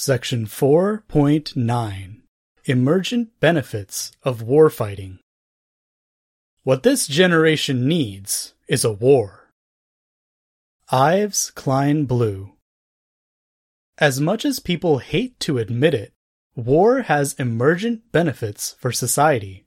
Section 4.9 Emergent Benefits of Warfighting. What this generation needs is a war. Yves Klein Blue. As much as people hate to admit it, war has emergent benefits for society.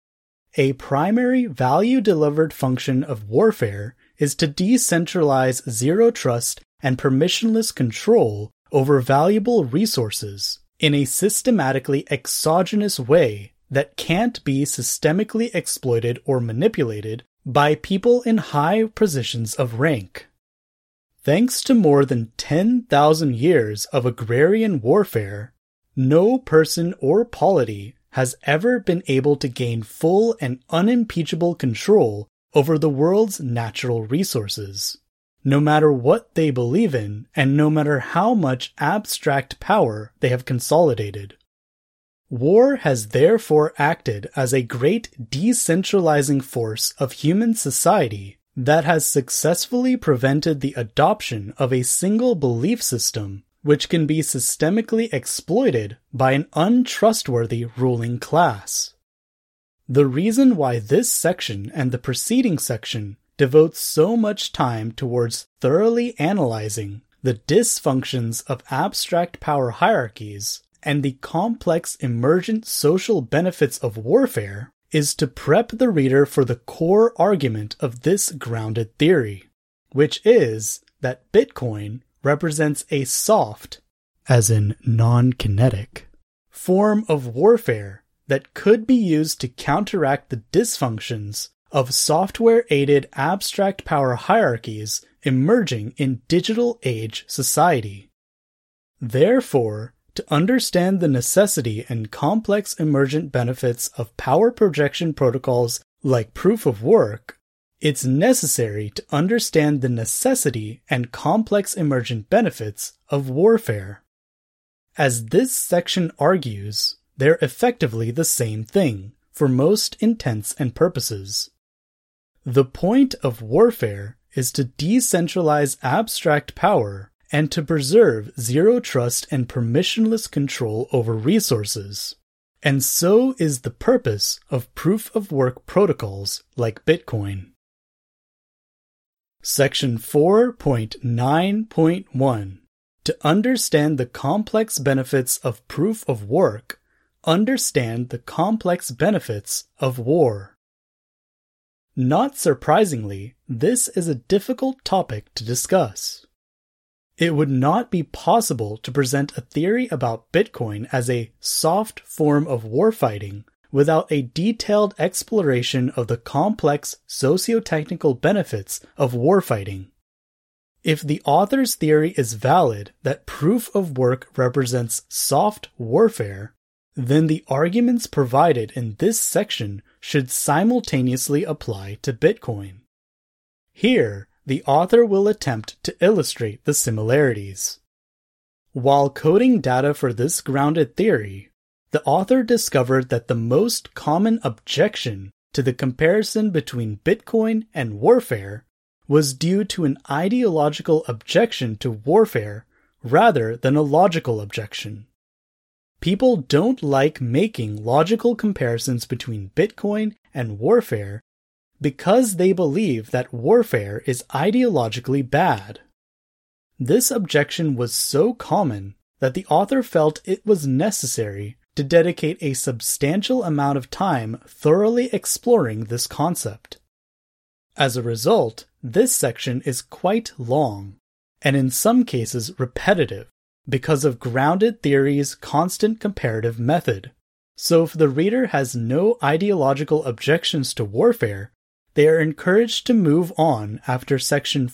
A primary value-delivered function of warfare is to decentralize zero-trust and permissionless control over valuable resources in a systematically exogenous way that can't be systemically exploited or manipulated by people in high positions of rank. Thanks to more than 10,000 years of agrarian warfare, no person or polity has ever been able to gain full and unimpeachable control over the world's natural resources, no matter what they believe in and no matter how much abstract power they have consolidated. War has therefore acted as a great decentralizing force of human society that has successfully prevented the adoption of a single belief system which can be systemically exploited by an untrustworthy ruling class. The reason why this section and the preceding section devotes so much time towards thoroughly analyzing the dysfunctions of abstract power hierarchies and the complex emergent social benefits of warfare is to prep the reader for the core argument of this grounded theory, which is that Bitcoin represents a soft, as in non-kinetic, form of warfare that could be used to counteract the dysfunctions of software-aided abstract power hierarchies emerging in digital age society. Therefore, to understand the necessity and complex emergent benefits of power projection protocols like proof of work, it's necessary to understand the necessity and complex emergent benefits of warfare. As this section argues, they're effectively the same thing for most intents and purposes. The point of warfare is to decentralize abstract power and to preserve zero-trust and permissionless control over resources. And so is the purpose of proof-of-work protocols like Bitcoin. Section 4.9.1 To understand the complex benefits of proof-of-work, understand the complex benefits of war. Not surprisingly, this is a difficult topic to discuss. It would not be possible to present a theory about Bitcoin as a soft form of warfighting without a detailed exploration of the complex socio-technical benefits of warfighting. If the author's theory is valid that proof of work represents soft warfare, then the arguments provided in this section should simultaneously apply to Bitcoin. Here, the author will attempt to illustrate the similarities. While coding data for this grounded theory, the author discovered that the most common objection to the comparison between Bitcoin and warfare was due to an ideological objection to warfare rather than a logical objection. People don't like making logical comparisons between Bitcoin and warfare because they believe that warfare is ideologically bad. This objection was so common that the author felt it was necessary to dedicate a substantial amount of time thoroughly exploring this concept. As a result, this section is quite long, and in some cases repetitive, because of grounded theory's constant comparative method. So if the reader has no ideological objections to warfare, they are encouraged to move on after section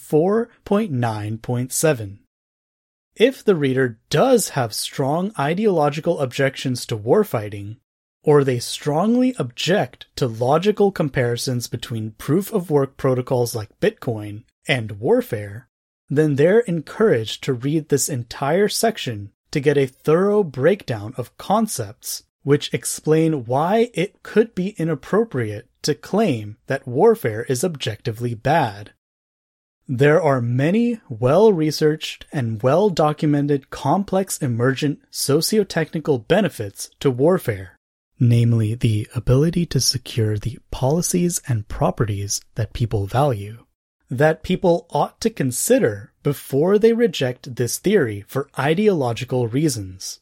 4.9.7. If the reader does have strong ideological objections to warfighting, or they strongly object to logical comparisons between proof-of-work protocols like Bitcoin and warfare, then they're encouraged to read this entire section to get a thorough breakdown of concepts which explain why it could be inappropriate to claim that warfare is objectively bad. There are many well-researched and well-documented complex emergent socio-technical benefits to warfare, namely the ability to secure the policies and properties that people value, that people ought to consider before they reject this theory for ideological reasons.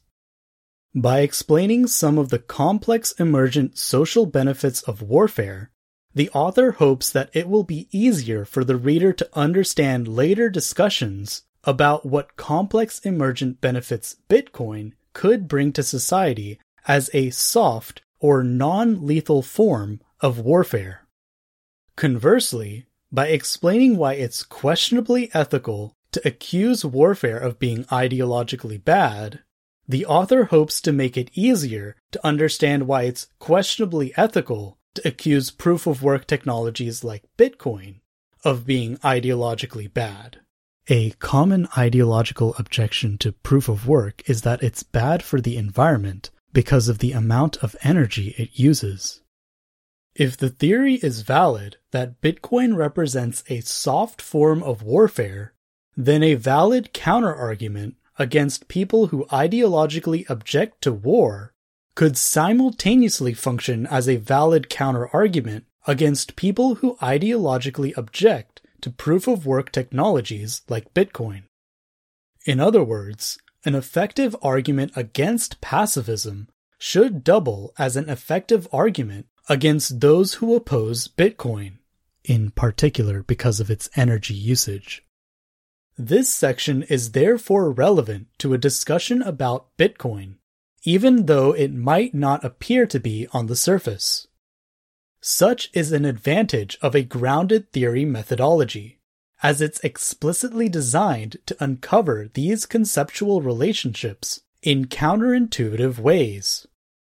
By explaining some of the complex emergent social benefits of warfare, the author hopes that it will be easier for the reader to understand later discussions about what complex emergent benefits Bitcoin could bring to society as a soft or non-lethal form of warfare. Conversely, by explaining why it's questionably ethical to accuse warfare of being ideologically bad, the author hopes to make it easier to understand why it's questionably ethical to accuse proof-of-work technologies like Bitcoin of being ideologically bad. A common ideological objection to proof-of-work is that it's bad for the environment because of the amount of energy it uses. If the theory is valid that Bitcoin represents a soft form of warfare, then a valid counter-argument against people who ideologically object to war could simultaneously function as a valid counter-argument against people who ideologically object to proof-of-work technologies like Bitcoin. In other words, an effective argument against pacifism should double as an effective argument against those who oppose Bitcoin, in particular because of its energy usage. This section is therefore relevant to a discussion about Bitcoin, even though it might not appear to be on the surface. Such is an advantage of a grounded theory methodology, as it's explicitly designed to uncover these conceptual relationships in counterintuitive ways.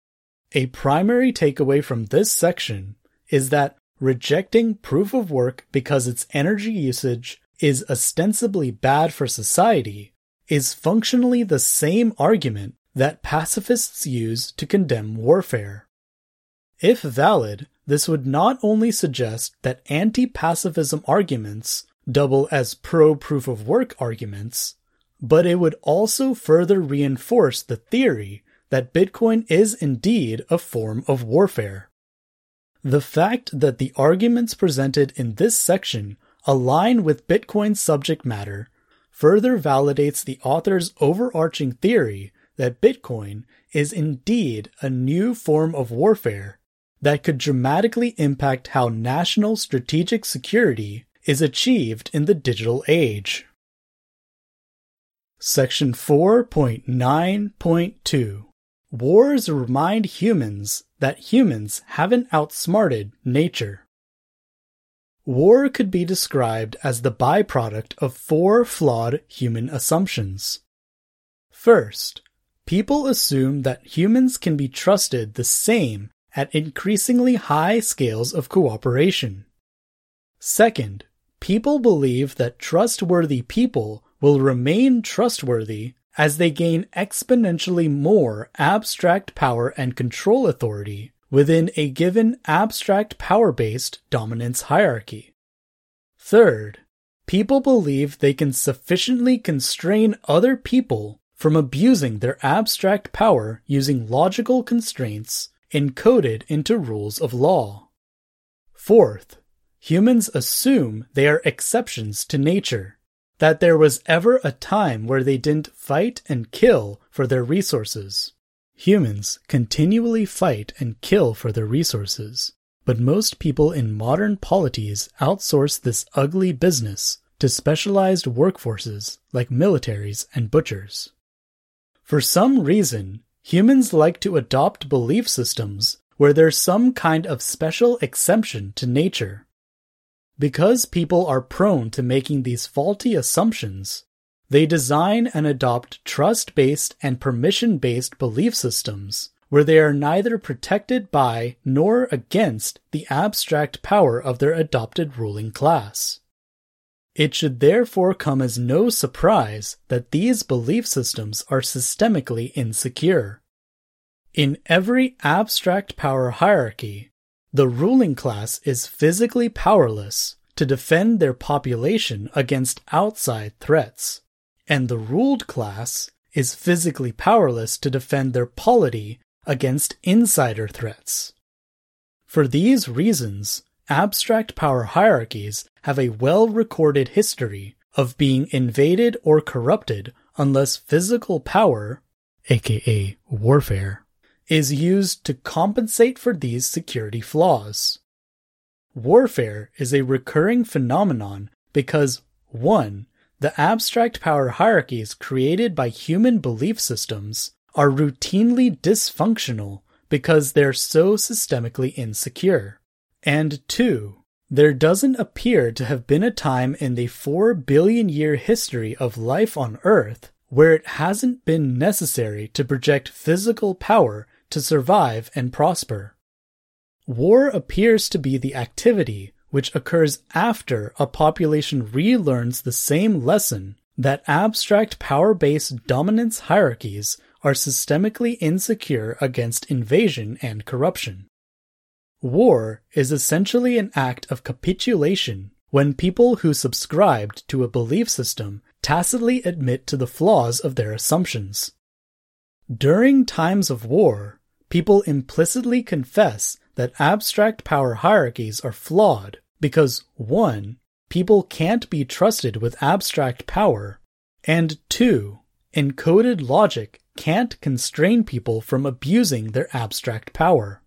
A primary takeaway from this section is that rejecting proof of work because its energy usage is ostensibly bad for society is functionally the same argument that pacifists use to condemn warfare. If valid, this would not only suggest that anti-pacifism arguments double as pro-proof-of-work arguments, but it would also further reinforce the theory that Bitcoin is indeed a form of warfare. The fact that the arguments presented in this section align with Bitcoin's subject matter further validates the author's overarching theory that Bitcoin is indeed a new form of warfare that could dramatically impact how national strategic security is achieved in the digital age. Section 4.9.2 Wars remind humans that humans haven't outsmarted nature. War could be described as the byproduct of four flawed human assumptions. First, people assume that humans can be trusted the same at increasingly high scales of cooperation. Second, people believe that trustworthy people will remain trustworthy as they gain exponentially more abstract power and control authority within a given abstract power-based dominance hierarchy. Third, people believe they can sufficiently constrain other people from abusing their abstract power using logical constraints encoded into rules of law. Fourth, humans assume they are exceptions to nature, that there was ever a time where they didn't fight and kill for their resources. Humans continually fight and kill for their resources, but most people in modern polities outsource this ugly business to specialized workforces like militaries and butchers. For some reason, humans like to adopt belief systems where there's some kind of special exemption to nature. Because people are prone to making these faulty assumptions, they design and adopt trust-based and permission-based belief systems where they are neither protected by nor against the abstract power of their adopted ruling class. It should therefore come as no surprise that these belief systems are systemically insecure. In every abstract power hierarchy, the ruling class is physically powerless to defend their population against outside threats, and the ruled class is physically powerless to defend their polity against insider threats. For these reasons, abstract power hierarchies have a well-recorded history of being invaded or corrupted unless physical power, aka warfare, is used to compensate for these security flaws. Warfare is a recurring phenomenon because 1. The abstract power hierarchies created by human belief systems are routinely dysfunctional because they're so systemically insecure. And 2. There doesn't appear to have been a time in the 4 billion year history of life on Earth where it hasn't been necessary to project physical power to survive and prosper. War appears to be the activity which occurs after a population relearns the same lesson that abstract power-based dominance hierarchies are systemically insecure against invasion and corruption. War is essentially an act of capitulation when people who subscribed to a belief system tacitly admit to the flaws of their assumptions. During times of war, people implicitly confess that abstract power hierarchies are flawed because 1. People can't be trusted with abstract power, and 2. Encoded logic can't constrain people from abusing their abstract power.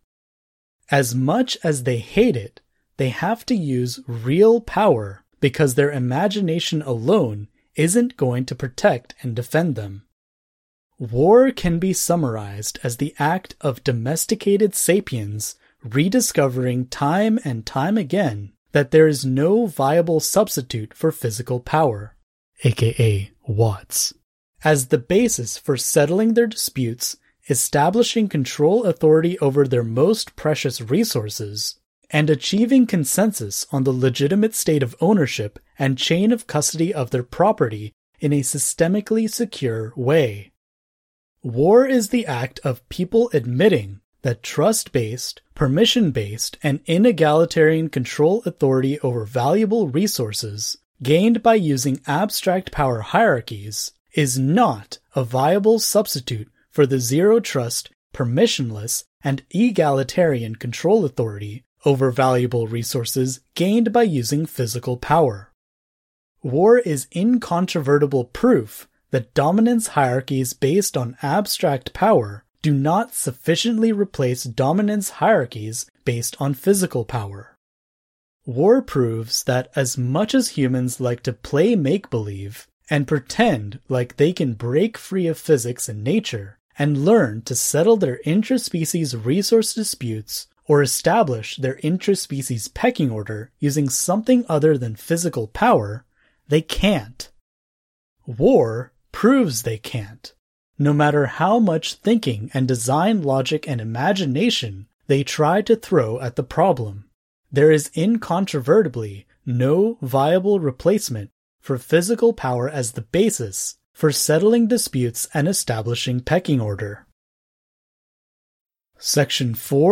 As much as they hate it, they have to use real power because their imagination alone isn't going to protect and defend them. War can be summarized as the act of domesticated sapiens rediscovering time and time again that there is no viable substitute for physical power, aka Watts, as the basis for settling their disputes, establishing control authority over their most precious resources, and achieving consensus on the legitimate state of ownership and chain of custody of their property in a systemically secure way. War is the act of people admitting that trust-based, permission-based, and inegalitarian control authority over valuable resources gained by using abstract power hierarchies is not a viable substitute for the zero-trust, permissionless, and egalitarian control authority over valuable resources gained by using physical power. War is incontrovertible proof that dominance hierarchies based on abstract power do not sufficiently replace dominance hierarchies based on physical power. War proves that as much as humans like to play make-believe and pretend like they can break free of physics and nature and learn to settle their intraspecies resource disputes or establish their intraspecies pecking order using something other than physical power, they can't. War proves they can't, no matter how much thinking and design logic and imagination they try to throw at the problem. There is incontrovertibly no viable replacement for physical power as the basis for settling disputes and establishing pecking order. Section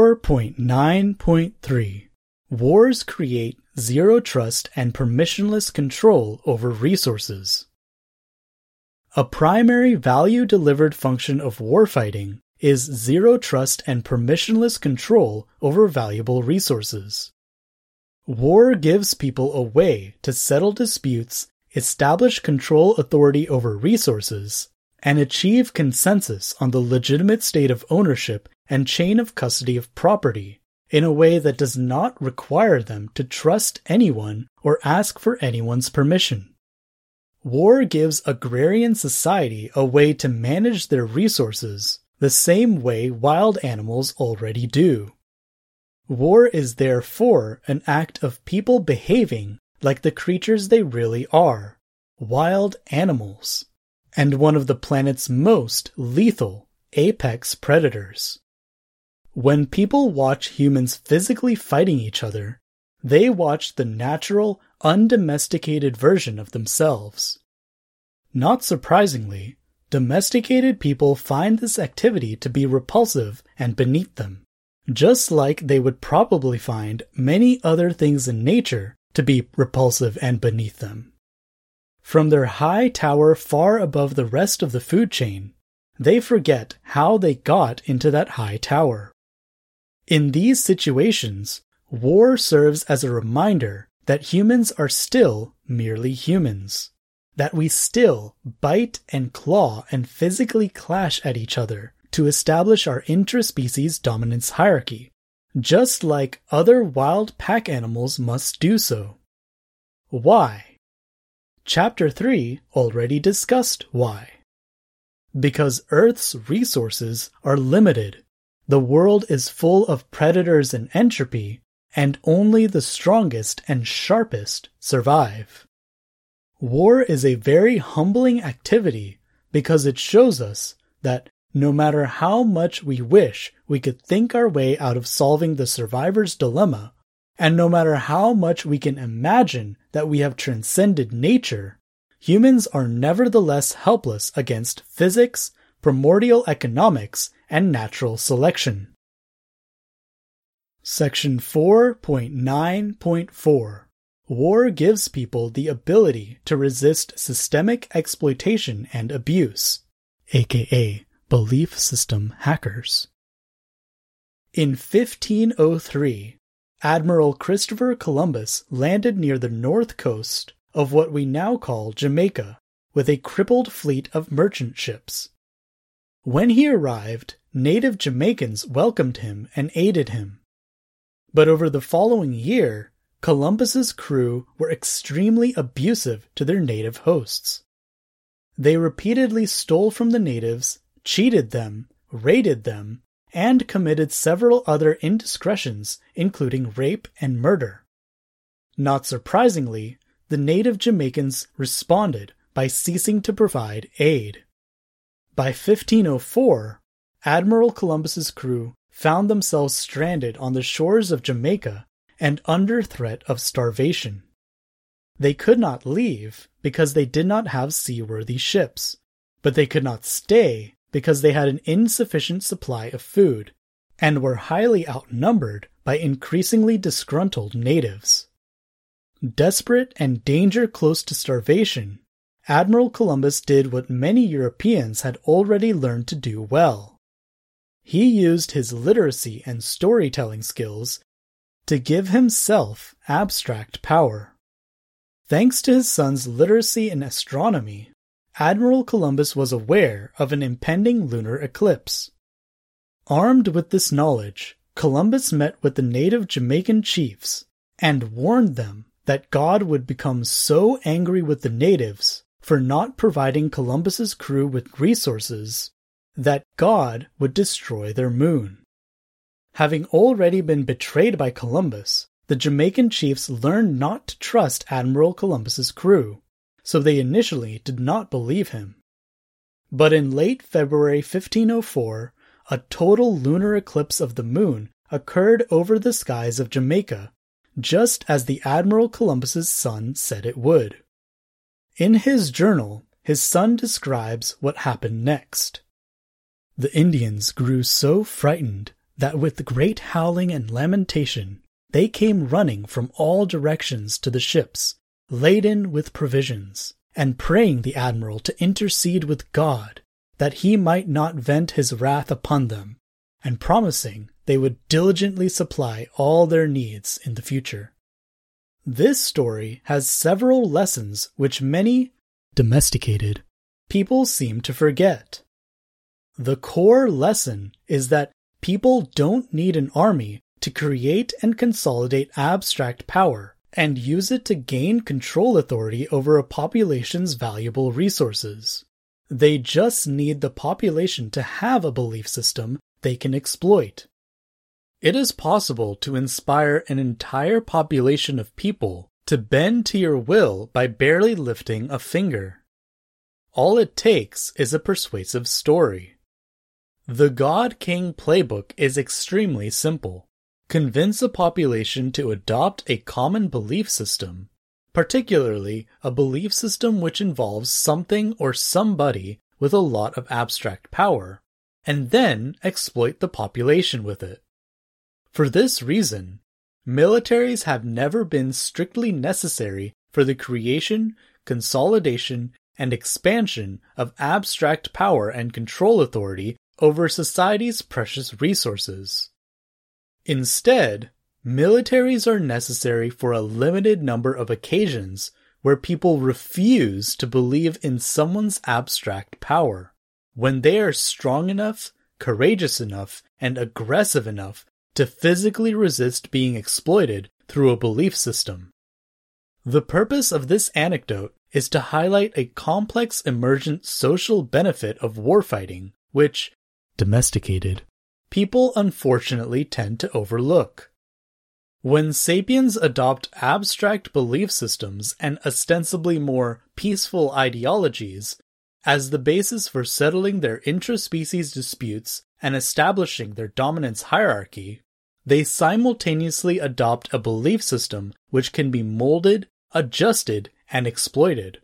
4.9.3 Wars create zero trust and permissionless control over resources. A primary value-delivered function of warfighting is zero trust and permissionless control over valuable resources. War gives people a way to settle disputes, establish control authority over resources, and achieve consensus on the legitimate state of ownership and chain of custody of property in a way that does not require them to trust anyone or ask for anyone's permission. War gives agrarian society a way to manage their resources the same way wild animals already do. War is therefore an act of people behaving like the creatures they really are, wild animals, and one of the planet's most lethal apex predators. When people watch humans physically fighting each other, they watch the natural, undomesticated version of themselves. Not surprisingly, domesticated people find this activity to be repulsive and beneath them, just like they would probably find many other things in nature to be repulsive and beneath them. From their high tower far above the rest of the food chain, they forget how they got into that high tower. In these situations, war serves as a reminder that humans are still merely humans, that we still bite and claw and physically clash at each other to establish our interspecies dominance hierarchy, just like other wild pack animals must do so. Why? Chapter 3 already discussed why. Because Earth's resources are limited, the world is full of predators and entropy, and only the strongest and sharpest survive. War is a very humbling activity because it shows us that no matter how much we wish we could think our way out of solving the survivor's dilemma, and no matter how much we can imagine that we have transcended nature, humans are nevertheless helpless against physics, primordial economics, and natural selection. Section 4.9.4 War gives people the ability to resist systemic exploitation and abuse, aka belief system hackers. In 1503, Admiral Christopher Columbus landed near the north coast of what we now call Jamaica with a crippled fleet of merchant ships. When he arrived, native Jamaicans welcomed him and aided him. But over the following year, Columbus's crew were extremely abusive to their native hosts. They repeatedly stole from the natives, cheated them, raided them, and committed several other indiscretions, including rape and murder. Not surprisingly, the native Jamaicans responded by ceasing to provide aid. By 1504, Admiral Columbus's crew found themselves stranded on the shores of Jamaica and under threat of starvation. They could not leave because they did not have seaworthy ships, but they could not stay because they had an insufficient supply of food and were highly outnumbered by increasingly disgruntled natives. Desperate and danger close to starvation, Admiral Columbus did what many Europeans had already learned to do well. He used his literacy and storytelling skills to give himself abstract power. Thanks to his son's literacy in astronomy, Admiral Columbus was aware of an impending lunar eclipse. Armed with this knowledge, Columbus met with the native Jamaican chiefs and warned them that God would become so angry with the natives for not providing Columbus's crew with resources that God would destroy their moon. Having already been betrayed by Columbus, the Jamaican chiefs learned not to trust Admiral Columbus's crew, so they initially did not believe him. But in late February 1504, a total lunar eclipse of the moon occurred over the skies of Jamaica, just as the Admiral Columbus's son said it would. In his journal, his son describes what happened next. The Indians grew so frightened that with great howling and lamentation, they came running from all directions to the ships, laden with provisions, and praying the admiral to intercede with God, that he might not vent his wrath upon them, and promising they would diligently supply all their needs in the future. This story has several lessons which many domesticated people seem to forget. The core lesson is that people don't need an army to create and consolidate abstract power and use it to gain control authority over a population's valuable resources. They just need the population to have a belief system they can exploit. It is possible to inspire an entire population of people to bend to your will by barely lifting a finger. All it takes is a persuasive story. The God King playbook is extremely simple. Convince a population to adopt a common belief system, particularly a belief system which involves something or somebody with a lot of abstract power, and then exploit the population with it. For this reason, militaries have never been strictly necessary for the creation, consolidation, and expansion of abstract power and control authority over society's precious resources. Instead, militaries are necessary for a limited number of occasions where people refuse to believe in someone's abstract power, when they are strong enough, courageous enough, and aggressive enough to physically resist being exploited through a belief system. The purpose of this anecdote is to highlight a complex emergent social benefit of warfighting, which, domesticated, people unfortunately tend to overlook. When sapiens adopt abstract belief systems and ostensibly more peaceful ideologies as the basis for settling their intraspecies disputes and establishing their dominance hierarchy, they simultaneously adopt a belief system which can be molded, adjusted, and exploited.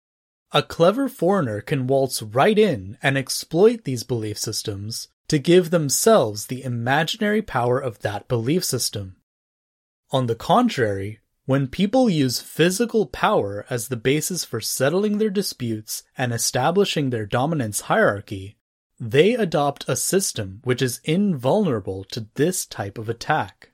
A clever foreigner can waltz right in and exploit these belief systems to give themselves the imaginary power of that belief system. On the contrary, when people use physical power as the basis for settling their disputes and establishing their dominance hierarchy, they adopt a system which is invulnerable to this type of attack.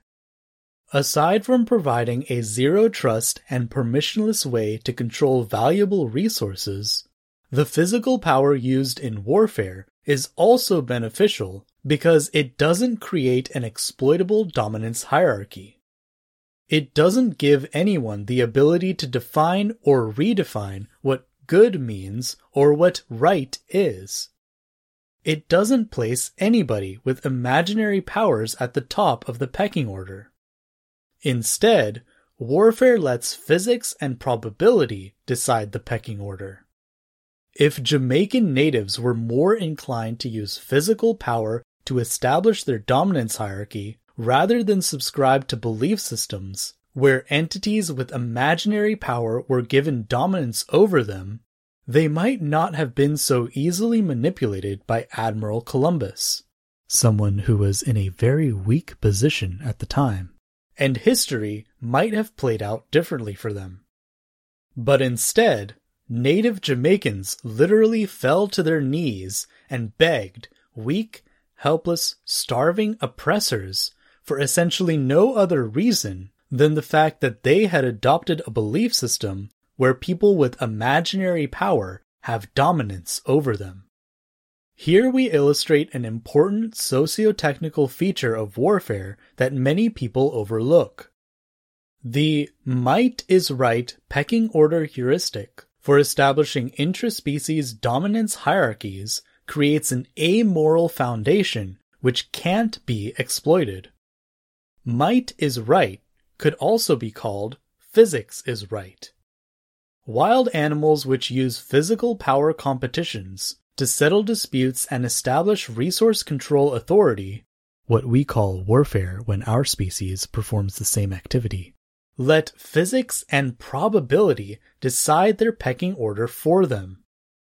Aside from providing a zero-trust and permissionless way to control valuable resources, the physical power used in warfare is also beneficial because it doesn't create an exploitable dominance hierarchy. It doesn't give anyone the ability to define or redefine what good means or what right is. It doesn't place anybody with imaginary powers at the top of the pecking order. Instead, warfare lets physics and probability decide the pecking order. If Jamaican natives were more inclined to use physical power to establish their dominance hierarchy rather than subscribe to belief systems where entities with imaginary power were given dominance over them, they might not have been so easily manipulated by Admiral Columbus, someone who was in a very weak position at the time, and history might have played out differently for them. But instead, native Jamaicans literally fell to their knees and begged weak, helpless, starving oppressors for essentially no other reason than the fact that they had adopted a belief system where people with imaginary power have dominance over them. Here we illustrate an important socio-technical feature of warfare that many people overlook. The might is right pecking order heuristic for establishing intraspecies dominance hierarchies creates an amoral foundation which can't be exploited. Might is right could also be called physics is right. Wild animals which use physical power competitions to settle disputes and establish resource control authority, what we call warfare when our species performs the same activity, let physics and probability decide their pecking order for them.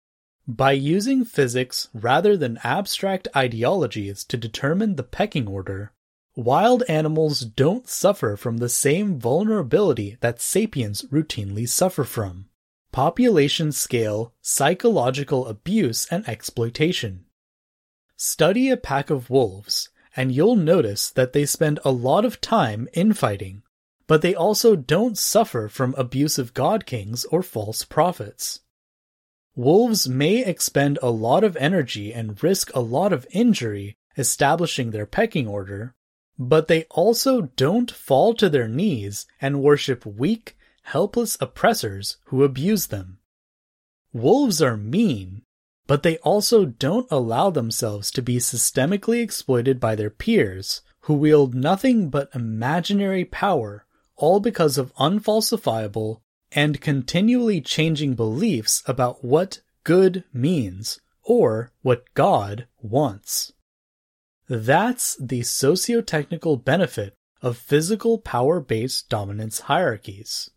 By using physics rather than abstract ideologies to determine the pecking order, wild animals don't suffer from the same vulnerability that sapiens routinely suffer from: population-scale psychological abuse and exploitation. Study a pack of wolves, and you'll notice that they spend a lot of time infighting, but they also don't suffer from abusive god kings or false prophets. Wolves may expend a lot of energy and risk a lot of injury establishing their pecking order, but they also don't fall to their knees and worship weak, helpless oppressors who abuse them. Wolves are mean, but they also don't allow themselves to be systemically exploited by their peers, who wield nothing but imaginary power, all because of unfalsifiable and continually changing beliefs about what good means, or what God wants. That's the socio-technical benefit of physical power-based dominance hierarchies.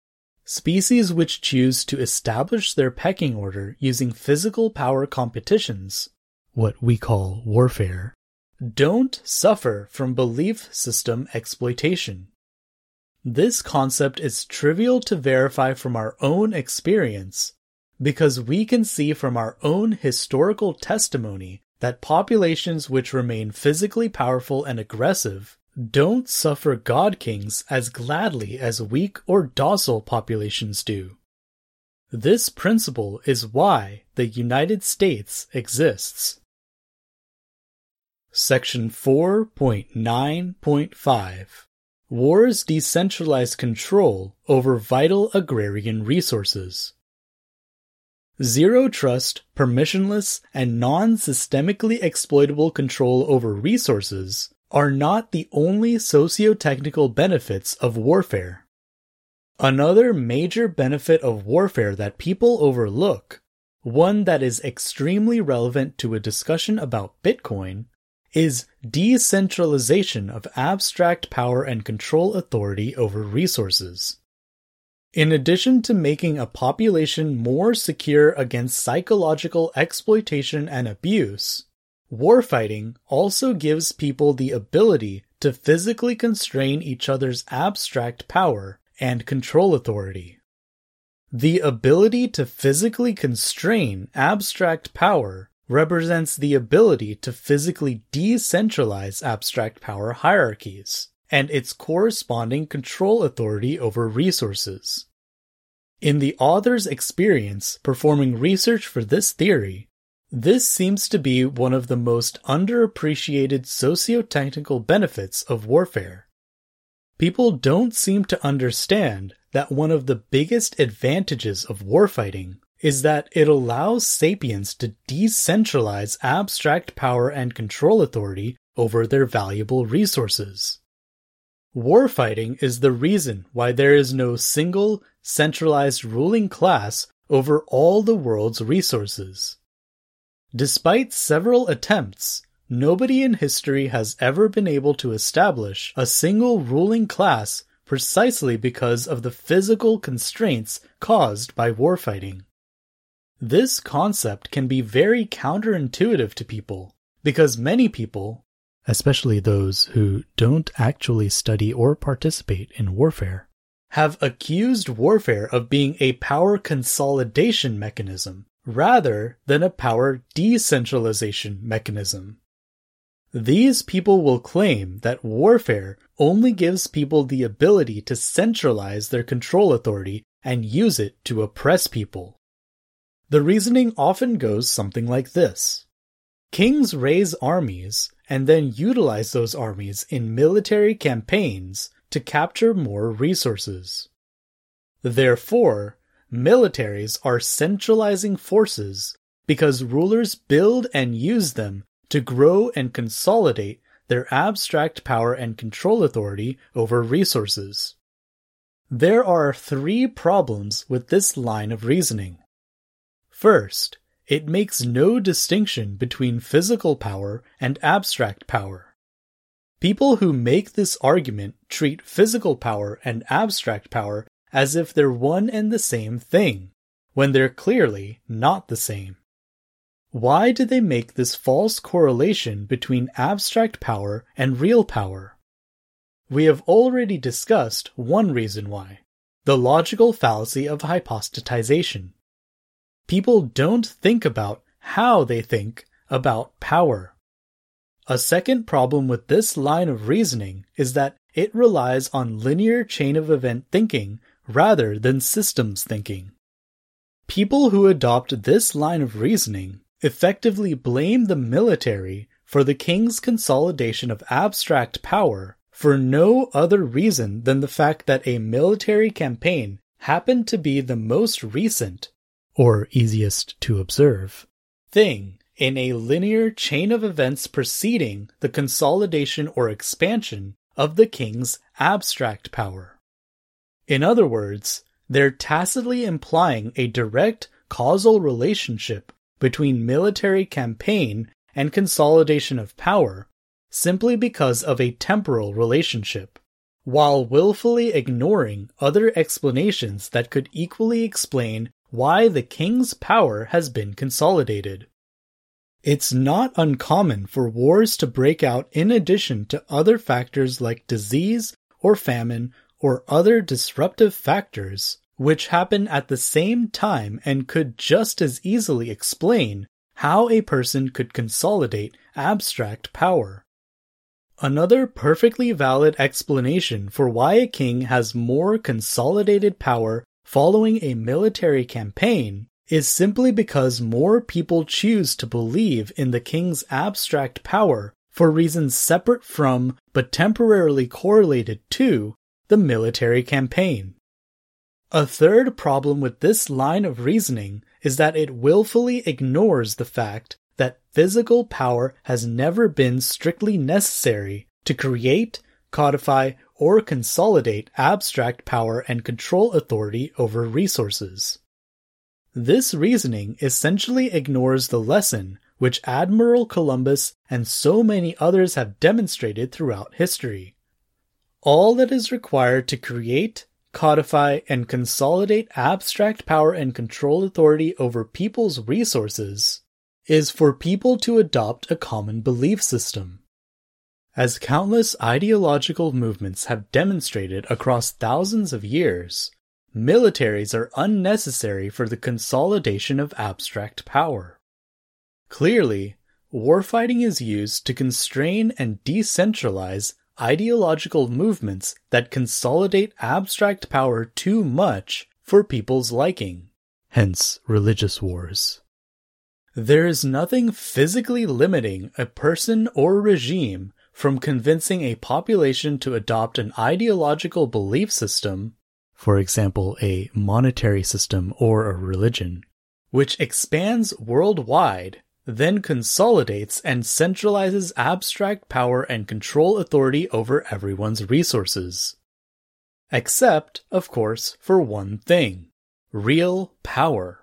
Species which choose to establish their pecking order using physical power competitions, what we call warfare, don't suffer from belief system exploitation. This concept is trivial to verify from our own experience, because we can see from our own historical testimony that populations which remain physically powerful and aggressive don't suffer god kings as gladly as weak or docile populations do. This principle is why the United States exists. Section 4.9.5 Wars decentralize control over vital agrarian resources. Zero trust, permissionless, and non-systemically exploitable control over resources are not the only socio-technical benefits of warfare. Another major benefit of warfare that people overlook, one that is extremely relevant to a discussion about Bitcoin, is decentralization of abstract power and control authority over resources. In addition to making a population more secure against psychological exploitation and abuse, warfighting also gives people the ability to physically constrain each other's abstract power and control authority. The ability to physically constrain abstract power represents the ability to physically decentralize abstract power hierarchies and its corresponding control authority over resources. In the author's experience performing research for this theory, this seems to be one of the most underappreciated socio-technical benefits of warfare. People don't seem to understand that one of the biggest advantages of warfighting is that it allows sapiens to decentralize abstract power and control authority over their valuable resources. Warfighting is the reason why there is no single, centralized ruling class over all the world's resources. Despite several attempts, nobody in history has ever been able to establish a single ruling class precisely because of the physical constraints caused by warfighting. This concept can be very counterintuitive to people, because many people, especially those who don't actually study or participate in warfare, have accused warfare of being a power consolidation mechanism rather than a power decentralization mechanism. These people will claim that warfare only gives people the ability to centralize their control authority and use it to oppress people. The reasoning often goes something like this. Kings raise armies and then utilize those armies in military campaigns to capture more resources. Therefore, militaries are centralizing forces because rulers build and use them to grow and consolidate their abstract power and control authority over resources. There are 3 problems with this line of reasoning. First, it makes no distinction between physical power and abstract power. People who make this argument treat physical power and abstract power as if they're one and the same thing, when they're clearly not the same. Why do they make this false correlation between abstract power and real power? We have already discussed one reason why: the logical fallacy of hypostatization. People don't think about how they think about power. A second problem with this line of reasoning is that it relies on linear chain-of-event thinking rather than systems thinking. People who adopt this line of reasoning effectively blame the military for the king's consolidation of abstract power for no other reason than the fact that a military campaign happened to be the most recent, or easiest to observe, thing in a linear chain of events preceding the consolidation or expansion of the king's abstract power. In other words, they're tacitly implying a direct causal relationship between military campaign and consolidation of power simply because of a temporal relationship, while willfully ignoring other explanations that could equally explain why the king's power has been consolidated. It's not uncommon for wars to break out in addition to other factors like disease or famine or other disruptive factors which happen at the same time and could just as easily explain how a person could consolidate abstract power. Another perfectly valid explanation for why a king has more consolidated power following a military campaign is simply because more people choose to believe in the king's abstract power for reasons separate from, but temporarily correlated to, the military campaign. A third problem with this line of reasoning is that it willfully ignores the fact that physical power has never been strictly necessary to create, codify, or consolidate abstract power and control authority over resources. This reasoning essentially ignores the lesson which Admiral Columbus and so many others have demonstrated throughout history. All that is required to create, codify, and consolidate abstract power and control authority over people's resources is for people to adopt a common belief system. As countless ideological movements have demonstrated across thousands of years, militaries are unnecessary for the consolidation of abstract power. Clearly, warfighting is used to constrain and decentralize ideological movements that consolidate abstract power too much for people's liking, hence religious wars. There is nothing physically limiting a person or regime from convincing a population to adopt an ideological belief system, for example a monetary system or a religion, which expands worldwide, then consolidates and centralizes abstract power and control authority over everyone's resources. Except, of course, for one thing: real power.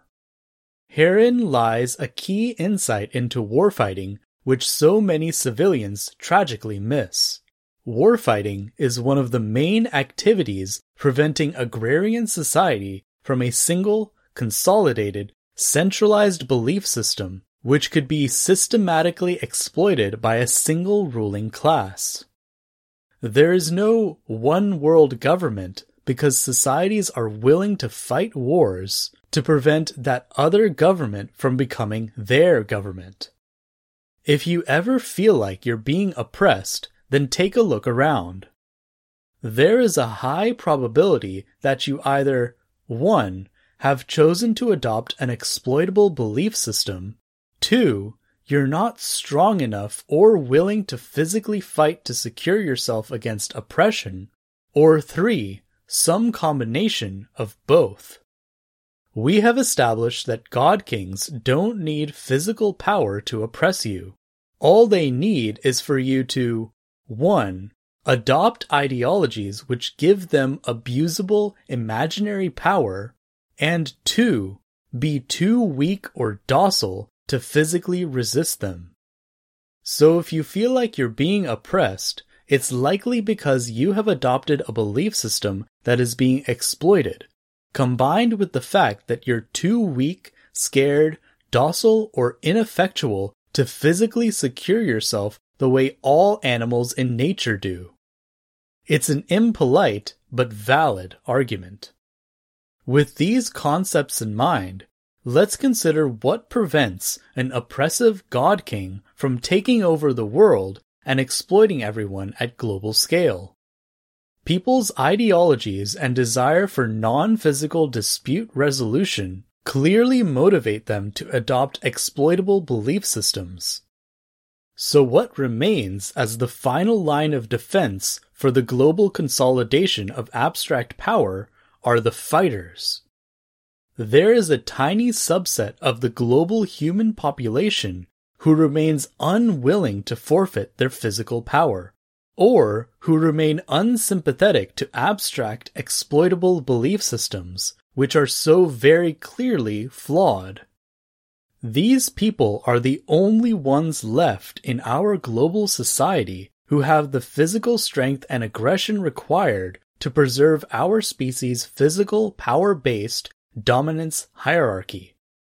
Herein lies a key insight into warfighting which so many civilians tragically miss. Warfighting is one of the main activities preventing agrarian society from a single, consolidated, centralized belief system which could be systematically exploited by a single ruling class. There is no one world government because societies are willing to fight wars to prevent that other government from becoming their government. If you ever feel like you're being oppressed, then take a look around. There is a high probability that you either 1. Have chosen to adopt an exploitable belief system, 2. You're not strong enough or willing to physically fight to secure yourself against oppression, or 3. Some combination of both. We have established that God Kings don't need physical power to oppress you. All they need is for you to 1. Adopt ideologies which give them abusable imaginary power, and 2. Be too weak or docile to physically resist them. So if you feel like you're being oppressed, it's likely because you have adopted a belief system that is being exploited, combined with the fact that you're too weak, scared, docile, or ineffectual to physically secure yourself the way all animals in nature do. It's an impolite but valid argument. With these concepts in mind, let's consider what prevents an oppressive God King from taking over the world and exploiting everyone at global scale. People's ideologies and desire for non-physical dispute resolution clearly motivate them to adopt exploitable belief systems. So what remains as the final line of defense for the global consolidation of abstract power are the fighters. There is a tiny subset of the global human population who remains unwilling to forfeit their physical power, or who remain unsympathetic to abstract, exploitable belief systems, which are so very clearly flawed. These people are the only ones left in our global society who have the physical strength and aggression required to preserve our species' physical, power-based dominance hierarchy.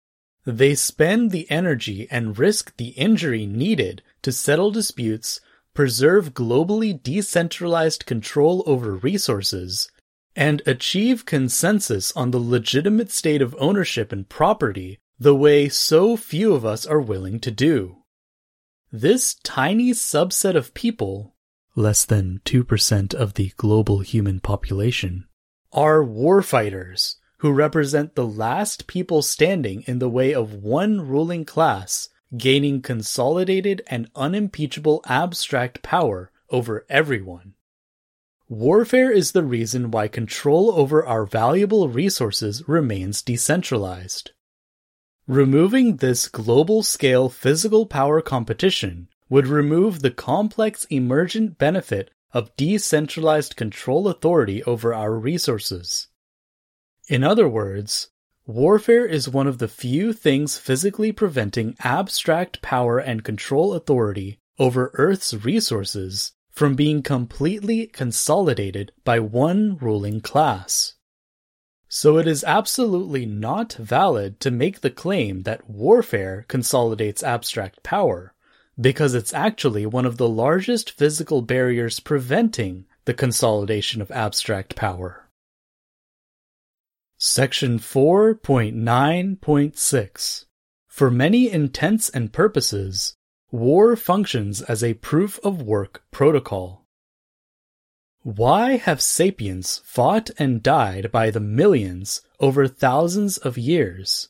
They spend the energy and risk the injury needed to settle disputes, preserve globally decentralized control over resources, and achieve consensus on the legitimate state of ownership and property the way so few of us are willing to do. This tiny subset of people, less than 2% of the global human population, are warfighters who represent the last people standing in the way of one ruling class gaining consolidated and unimpeachable abstract power over everyone. Warfare is the reason why control over our valuable resources remains decentralized. Removing this global-scale physical power competition would remove the complex emergent benefit of decentralized control authority over our resources. In other words, warfare is one of the few things physically preventing abstract power and control authority over Earth's resources from being completely consolidated by one ruling class. So it is absolutely not valid to make the claim that warfare consolidates abstract power, because it's actually one of the largest physical barriers preventing the consolidation of abstract power. Section 4.9.6. For many intents and purposes, war functions as a proof-of-work protocol. Why have sapiens fought and died by the millions over thousands of years?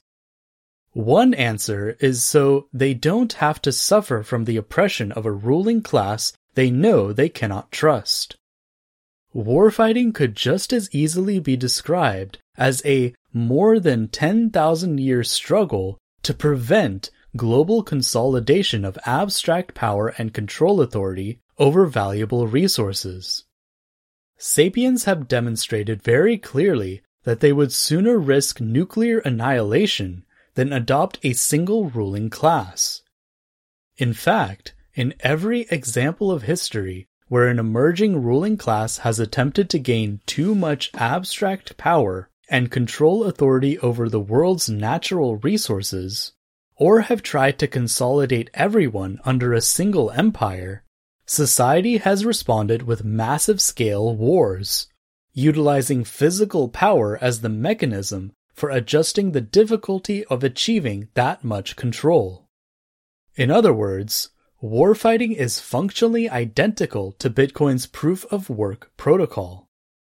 One answer is so they don't have to suffer from the oppression of a ruling class they know they cannot trust. Warfighting could just as easily be described as a more than 10,000-year struggle to prevent global consolidation of abstract power and control authority over valuable resources. Sapiens have demonstrated very clearly that they would sooner risk nuclear annihilation than adopt a single ruling class. In fact, in every example of history where an emerging ruling class has attempted to gain too much abstract power and control authority over the world's natural resources, or have tried to consolidate everyone under a single empire, society has responded with massive-scale wars, utilizing physical power as the mechanism for adjusting the difficulty of achieving that much control. In other words, warfighting is functionally identical to Bitcoin's proof-of-work protocol.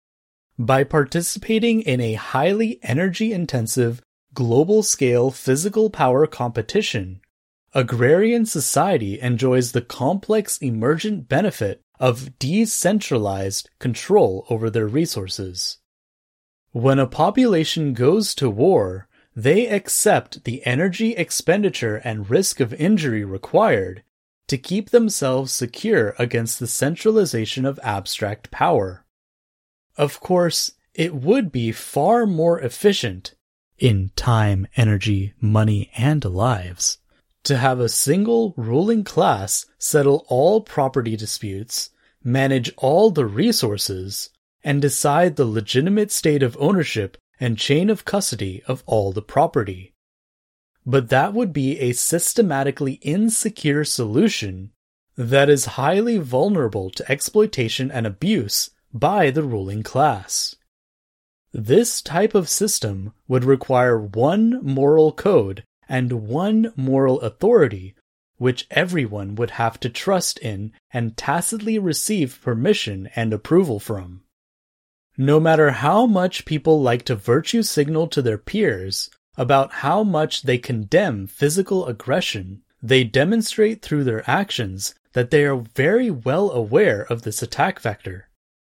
By participating in a highly energy-intensive, global-scale physical power competition, agrarian society enjoys the complex emergent benefit of decentralized control over their resources. When a population goes to war, they accept the energy expenditure and risk of injury required to keep themselves secure against the centralization of abstract power. Of course, it would be far more efficient, in time, energy, money, and lives, to have a single ruling class settle all property disputes, manage all the resources, and decide the legitimate state of ownership and chain of custody of all the property. But that would be a systematically insecure solution that is highly vulnerable to exploitation and abuse by the ruling class. This type of system would require one moral code and one moral authority, which everyone would have to trust in and tacitly receive permission and approval from. No matter how much people like to virtue signal to their peers about how much they condemn physical aggression, they demonstrate through their actions that they are very well aware of this attack vector.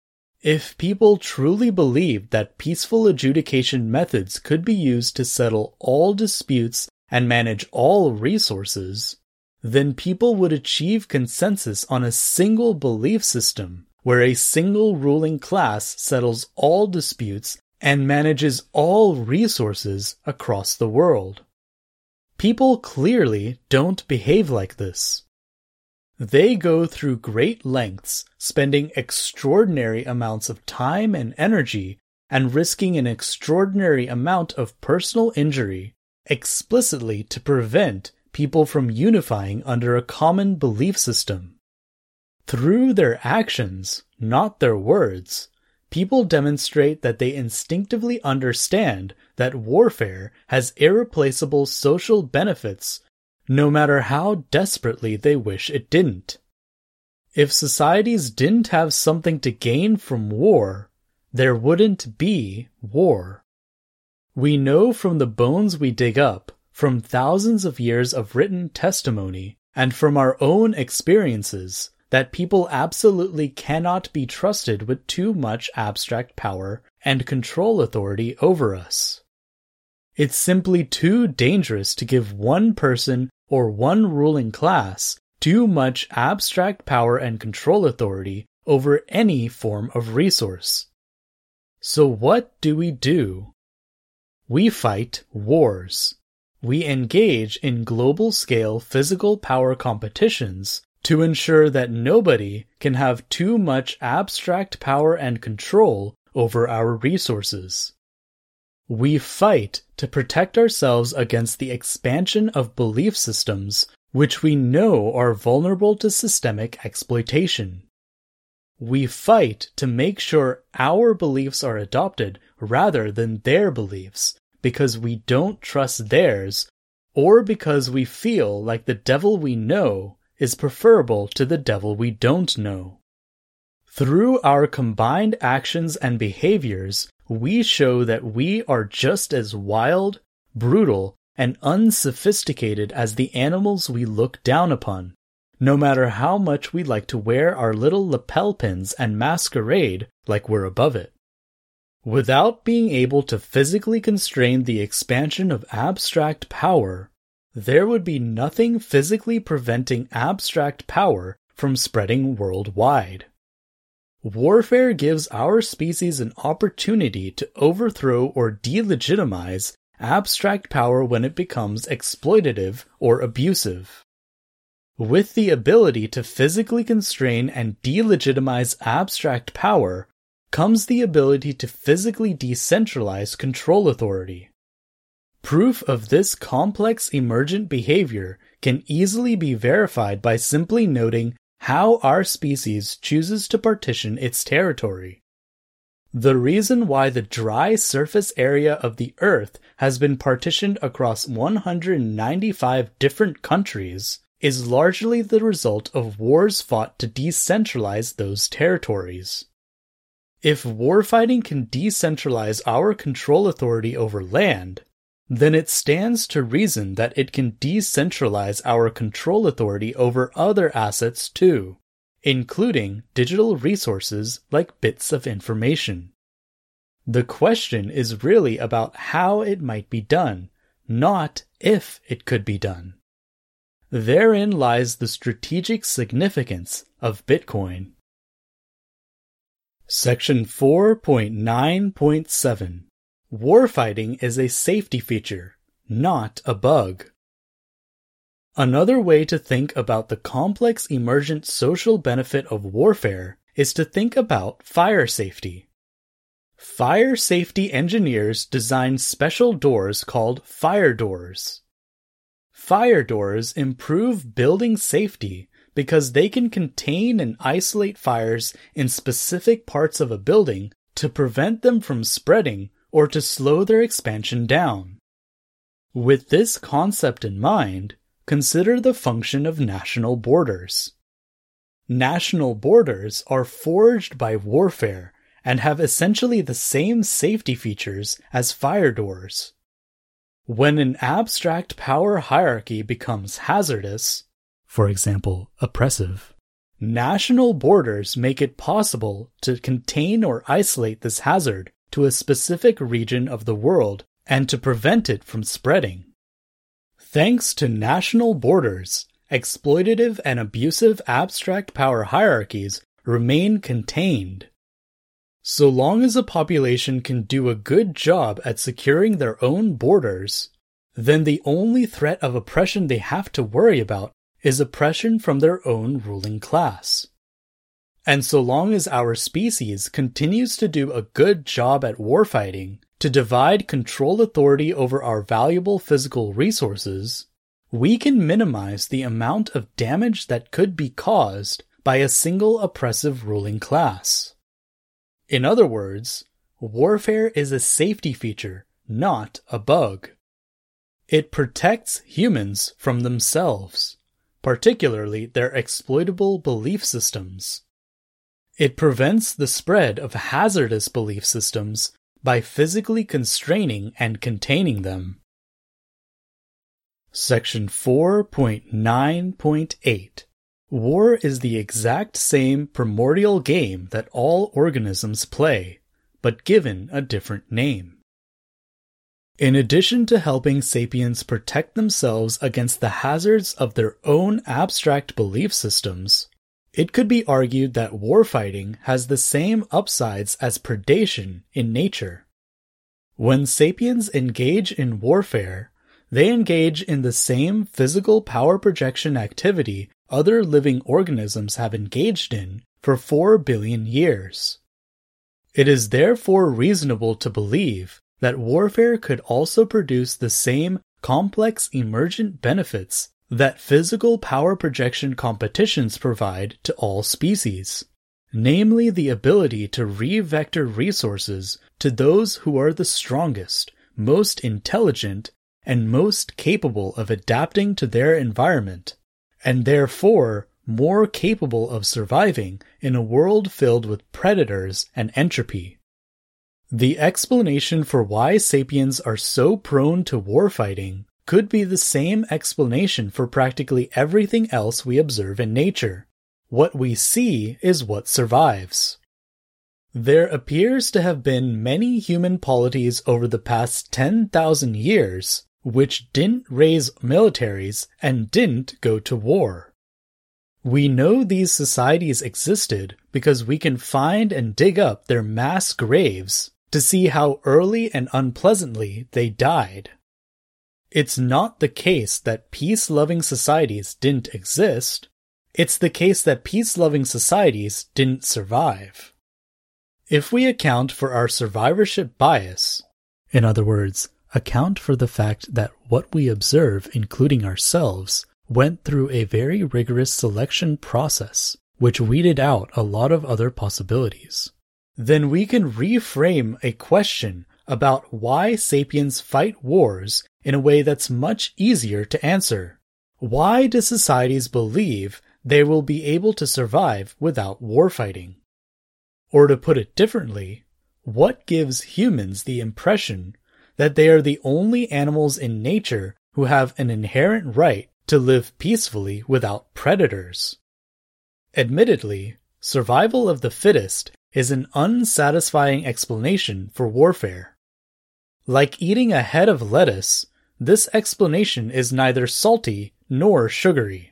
If people truly believed that peaceful adjudication methods could be used to settle all disputes and manage all resources, then people would achieve consensus on a single belief system where a single ruling class settles all disputes and manages all resources across the world. People clearly don't behave like this. They go through great lengths, spending extraordinary amounts of time and energy, and risking an extraordinary amount of personal injury, explicitly to prevent people from unifying under a common belief system. Through their actions, not their words, people demonstrate that they instinctively understand that warfare has irreplaceable social benefits, no matter how desperately they wish it didn't. If societies didn't have something to gain from war, there wouldn't be war. We know from the bones we dig up, from thousands of years of written testimony, and from our own experiences, that people absolutely cannot be trusted with too much abstract power and control authority over us. It's simply too dangerous to give one person or one ruling class too much abstract power and control authority over any form of resource. So what do? We fight wars. We engage in global-scale physical power competitions to ensure that nobody can have too much abstract power and control over our resources. We fight to protect ourselves against the expansion of belief systems which we know are vulnerable to systemic exploitation. We fight to make sure our beliefs are adopted rather than their beliefs, because we don't trust theirs, or because we feel like the devil we know is preferable to the devil we don't know. Through our combined actions and behaviors, we show that we are just as wild, brutal, and unsophisticated as the animals we look down upon, no matter how much we like to wear our little lapel pins and masquerade like we're above it. Without being able to physically constrain the expansion of abstract power, there would be nothing physically preventing abstract power from spreading worldwide. Warfare gives our species an opportunity to overthrow or delegitimize abstract power when it becomes exploitative or abusive. With the ability to physically constrain and delegitimize abstract power comes the ability to physically decentralize control authority. Proof of this complex emergent behavior can easily be verified by simply noting how our species chooses to partition its territory. The reason why the dry surface area of the Earth has been partitioned across 195 different countries is largely the result of wars fought to decentralize those territories. If warfighting can decentralize our control authority over land, then it stands to reason that it can decentralize our control authority over other assets too, including digital resources like bits of information. The question is really about how it might be done, not if it could be done. Therein lies the strategic significance of Bitcoin. Section 4.9.7 Warfighting is a safety feature, not a bug. Another way to think about the complex emergent social benefit of warfare is to think about fire safety. Fire safety engineers design special doors called fire doors. Fire doors improve building safety because they can contain and isolate fires in specific parts of a building to prevent them from spreading or to slow their expansion down. With this concept in mind, consider the function of national borders. National borders are forged by warfare and have essentially the same safety features as fire doors. When an abstract power hierarchy becomes hazardous, for example, oppressive, national borders make it possible to contain or isolate this hazard to a specific region of the world and to prevent it from spreading. Thanks to national borders, exploitative and abusive abstract power hierarchies remain contained. So long as a population can do a good job at securing their own borders, then the only threat of oppression they have to worry about is oppression from their own ruling class. And so long as our species continues to do a good job at warfighting, to divide control authority over our valuable physical resources, we can minimize the amount of damage that could be caused by a single oppressive ruling class. In other words, warfare is a safety feature, not a bug. It protects humans from themselves, particularly their exploitable belief systems. It prevents the spread of hazardous belief systems by physically constraining and containing them. Section 4.9.8 War is the exact same primordial game that all organisms play, but given a different name. In addition to helping sapiens protect themselves against the hazards of their own abstract belief systems, it could be argued that warfighting has the same upsides as predation in nature. When sapiens engage in warfare, they engage in the same physical power projection activity other living organisms have engaged in for 4 billion years. It is therefore reasonable to believe that warfare could also produce the same complex emergent benefits that physical power projection competitions provide to all species, namely the ability to re-vector resources to those who are the strongest, most intelligent, and most capable of adapting to their environment, and therefore more capable of surviving in a world filled with predators and entropy. The explanation for why sapiens are so prone to warfighting could be the same explanation for practically everything else we observe in nature. What we see is what survives. There appears to have been many human polities over the past 10,000 years which didn't raise militaries and didn't go to war. We know these societies existed because we can find and dig up their mass graves to see how early and unpleasantly they died. It's not the case that peace-loving societies didn't exist. It's the case that peace-loving societies didn't survive. If we account for our survivorship bias, in other words, account for the fact that what we observe, including ourselves, went through a very rigorous selection process, which weeded out a lot of other possibilities, then we can reframe a question about why sapiens fight wars in a way that's much easier to answer. Why do societies believe they will be able to survive without warfighting? Or to put it differently, what gives humans the impression that they are the only animals in nature who have an inherent right to live peacefully without predators? Admittedly, survival of the fittest is an unsatisfying explanation for warfare. Like eating a head of lettuce, this explanation is neither salty nor sugary.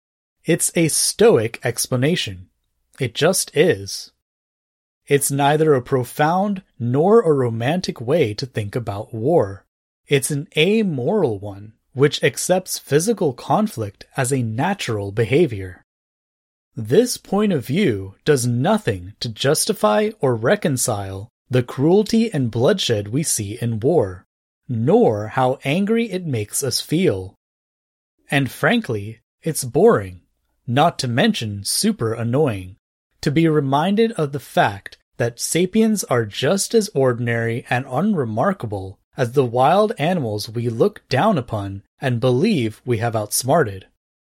It's a stoic explanation. It just is. It's neither a profound nor a romantic way to think about war. It's an amoral one, which accepts physical conflict as a natural behavior. This point of view does nothing to justify or reconcile the cruelty and bloodshed we see in war, nor how angry it makes us feel. And frankly, it's boring, not to mention super annoying, to be reminded of the fact that sapiens are just as ordinary and unremarkable as the wild animals we look down upon and believe we have outsmarted.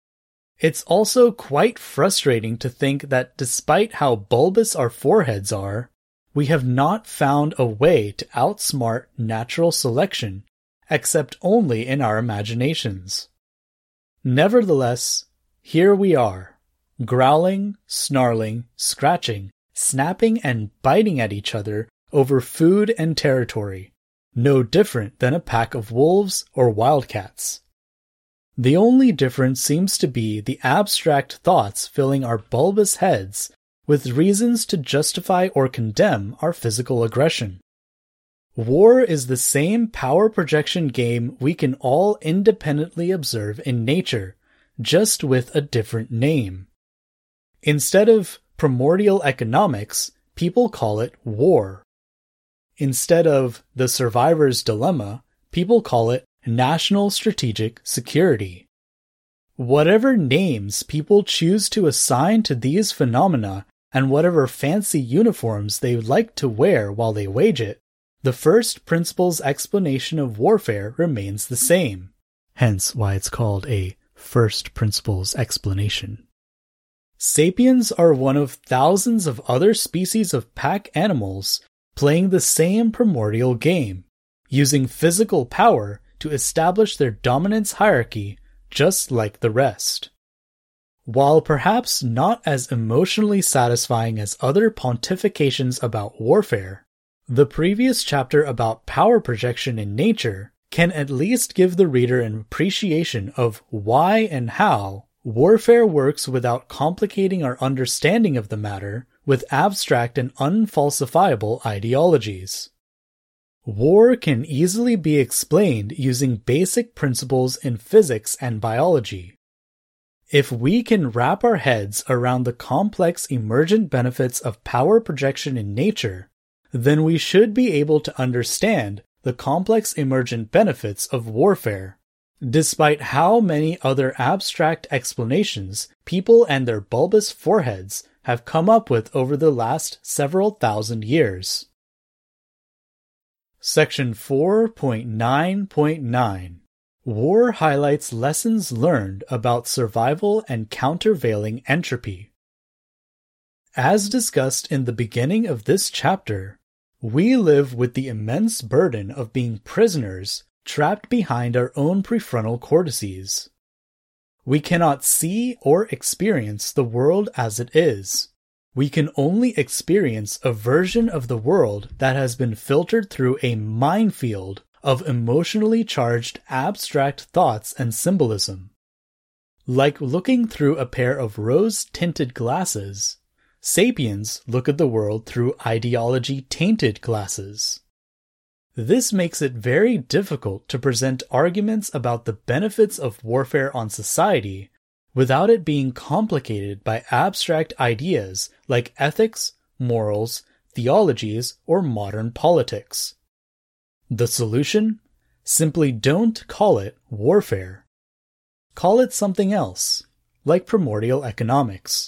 It's also quite frustrating to think that despite how bulbous our foreheads are, we have not found a way to outsmart natural selection, except only in our imaginations. Nevertheless, here we are, growling, snarling, scratching, snapping and biting at each other over food and territory, no different than a pack of wolves or wildcats. The only difference seems to be the abstract thoughts filling our bulbous heads with reasons to justify or condemn our physical aggression. War is the same power projection game we can all independently observe in nature, just with a different name. Instead of primordial economics, people call it war. Instead of the survivor's dilemma, people call it national strategic security. Whatever names people choose to assign to these phenomena and whatever fancy uniforms they like to wear while they wage it, the first principles explanation of warfare remains the same. Hence why it's called a first principles explanation. Sapiens are one of thousands of other species of pack animals playing the same primordial game, using physical power to establish their dominance hierarchy just like the rest. While perhaps not as emotionally satisfying as other pontifications about warfare, the previous chapter about power projection in nature can at least give the reader an appreciation of why and how warfare works without complicating our understanding of the matter with abstract and unfalsifiable ideologies. War can easily be explained using basic principles in physics and biology. If we can wrap our heads around the complex emergent benefits of power projection in nature, then we should be able to understand the complex emergent benefits of warfare, despite how many other abstract explanations people and their bulbous foreheads have come up with over the last several thousand years. Section 4.9.9 War highlights lessons learned about survival and countervailing entropy. As discussed in the beginning of this chapter, we live with the immense burden of being prisoners trapped behind our own prefrontal cortices. We cannot see or experience the world as it is. We can only experience a version of the world that has been filtered through a minefield of emotionally charged abstract thoughts and symbolism. Like looking through a pair of rose-tinted glasses, sapiens look at the world through ideology-tainted glasses. This makes it very difficult to present arguments about the benefits of warfare on society without it being complicated by abstract ideas like ethics, morals, theologies, or modern politics. The solution? Simply don't call it warfare. Call it something else, like primordial economics.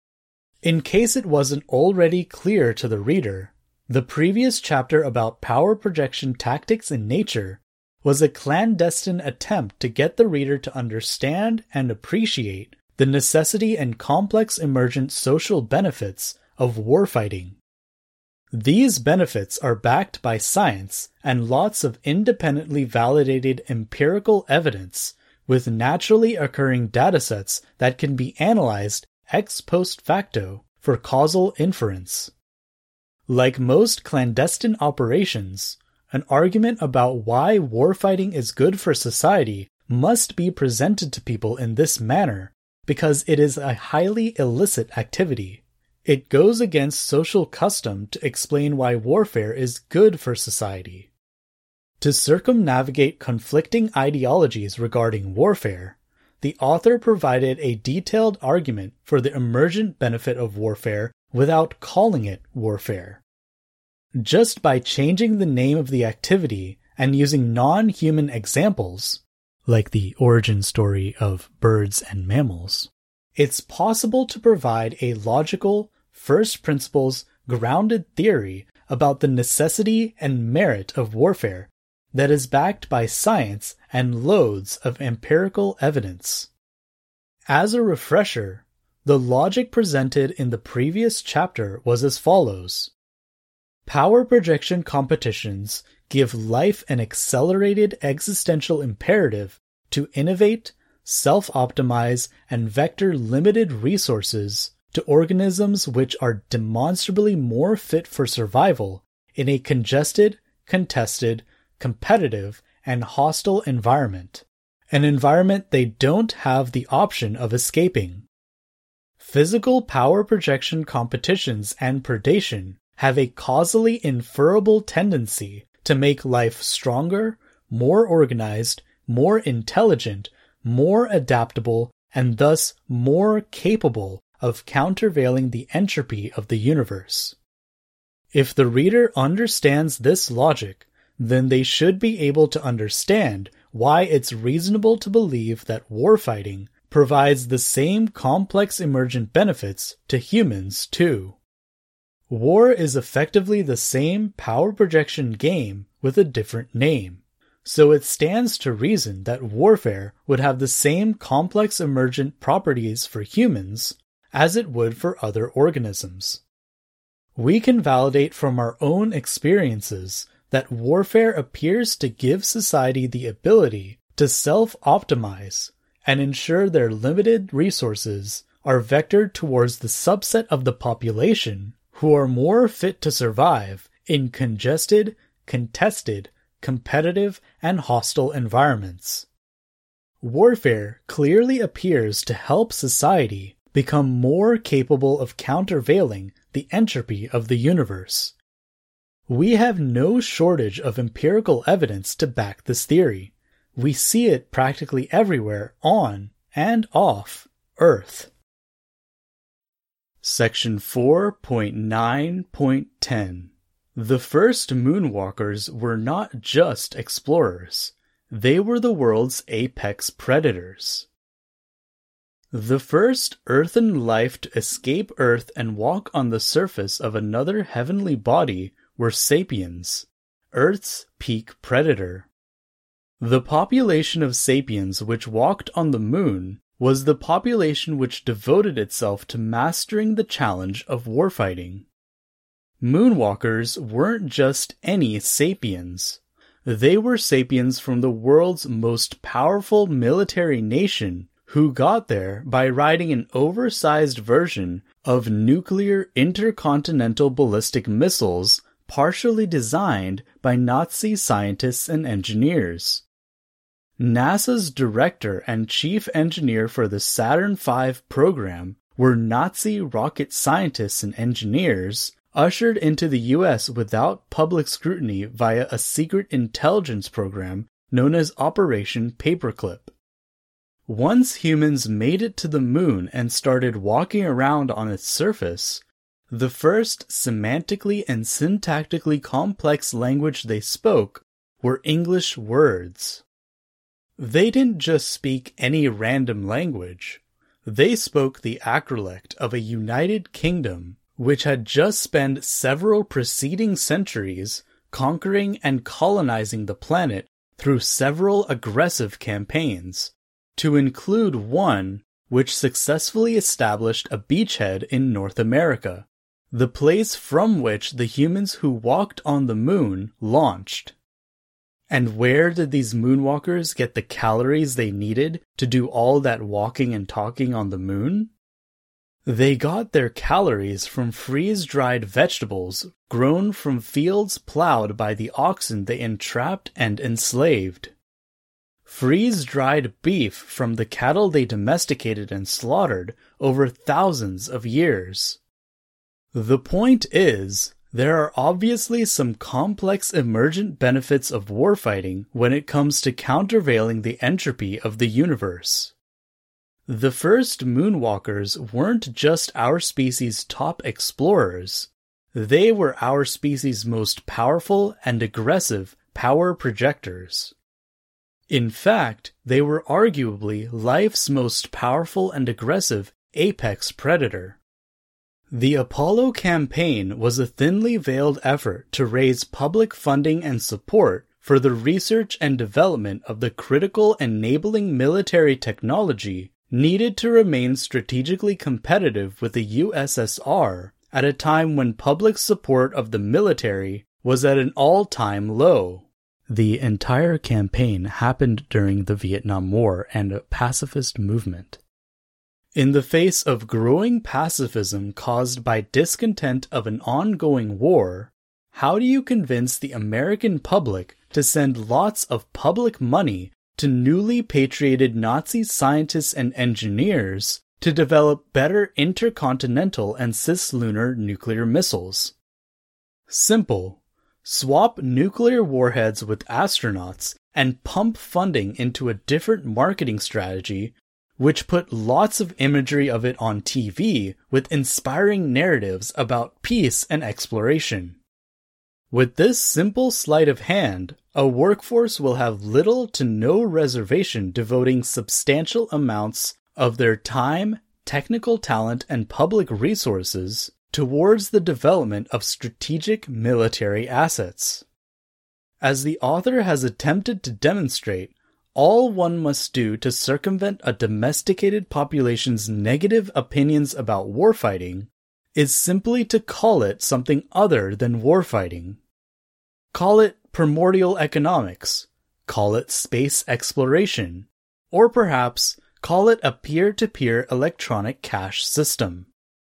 In case it wasn't already clear to the reader, the previous chapter about power projection tactics in nature was a clandestine attempt to get the reader to understand and appreciate the necessity and complex emergent social benefits of warfighting. These benefits are backed by science and lots of independently validated empirical evidence with naturally occurring datasets that can be analyzed ex post facto for causal inference. Like most clandestine operations, an argument about why warfighting is good for society must be presented to people in this manner because it is a highly illicit activity. It goes against social custom to explain why warfare is good for society. To circumnavigate conflicting ideologies regarding warfare, the author provided a detailed argument for the emergent benefit of warfare without calling it warfare. Just by changing the name of the activity and using non-human examples, like the origin story of birds and mammals, it's possible to provide a logical, first principles, grounded theory about the necessity and merit of warfare that is backed by science and loads of empirical evidence. As a refresher, the logic presented in the previous chapter was as follows. Power projection competitions give life an accelerated existential imperative to innovate, self-optimize, and vector limited resources to organisms which are demonstrably more fit for survival in a congested, contested, competitive, and hostile environment, an environment they don't have the option of escaping. Physical power projection competitions and predation have a causally inferable tendency to make life stronger, more organized, more intelligent, more adaptable, and thus more capable of countervailing the entropy of the universe. If the reader understands this logic, then they should be able to understand why it's reasonable to believe that warfighting provides the same complex emergent benefits to humans too. War is effectively the same power projection game with a different name, so it stands to reason that warfare would have the same complex emergent properties for humans as it would for other organisms. We can validate from our own experiences that warfare appears to give society the ability to self-optimize and ensure their limited resources are vectored towards the subset of the population who are more fit to survive in congested, contested, competitive, and hostile environments. Warfare clearly appears to help society become more capable of countervailing the entropy of the universe. We have no shortage of empirical evidence to back this theory. We see it practically everywhere on and off Earth. Section 4.9.10. The first moonwalkers were not just explorers. They were the world's apex predators. The first earthen life to escape Earth and walk on the surface of another heavenly body were sapiens, Earth's peak predator. The population of sapiens which walked on the moon was the population which devoted itself to mastering the challenge of warfighting. Moonwalkers weren't just any sapiens. They were sapiens from the world's most powerful military nation who got there by riding an oversized version of nuclear intercontinental ballistic missiles partially designed by Nazi scientists and engineers. NASA's director and chief engineer for the Saturn V program were Nazi rocket scientists and engineers ushered into the U.S. without public scrutiny via a secret intelligence program known as Operation Paperclip. Once humans made it to the moon and started walking around on its surface, the first semantically and syntactically complex language they spoke were English words. They didn't just speak any random language. They spoke the acrolect of a United Kingdom which had just spent several preceding centuries conquering and colonizing the planet through several aggressive campaigns, to include one which successfully established a beachhead in North America, the place from which the humans who walked on the moon launched. And where did these moonwalkers get the calories they needed to do all that walking and talking on the moon? They got their calories from freeze-dried vegetables grown from fields plowed by the oxen they entrapped and enslaved. Freeze-dried beef from the cattle they domesticated and slaughtered over thousands of years. The point is, there are obviously some complex emergent benefits of warfighting when it comes to countervailing the entropy of the universe. The first moonwalkers weren't just our species' top explorers. They were our species' most powerful and aggressive power projectors. In fact, they were arguably life's most powerful and aggressive apex predator. The Apollo campaign was a thinly veiled effort to raise public funding and support for the research and development of the critical enabling military technology needed to remain strategically competitive with the USSR at a time when public support of the military was at an all-time low. The entire campaign happened during the Vietnam War and a pacifist movement. In the face of growing pacifism caused by discontent of an ongoing war, how do you convince the American public to send lots of public money to newly patrioted Nazi scientists and engineers to develop better intercontinental and cislunar nuclear missiles? Simple. Swap nuclear warheads with astronauts and pump funding into a different marketing strategy, which put lots of imagery of it on TV with inspiring narratives about peace and exploration. With this simple sleight of hand, a workforce will have little to no reservation devoting substantial amounts of their time, technical talent, and public resources towards the development of strategic military assets. As the author has attempted to demonstrate, all one must do to circumvent a domesticated population's negative opinions about warfighting is simply to call it something other than warfighting. Call it primordial economics, call it space exploration, or perhaps call it a peer-to-peer electronic cash system.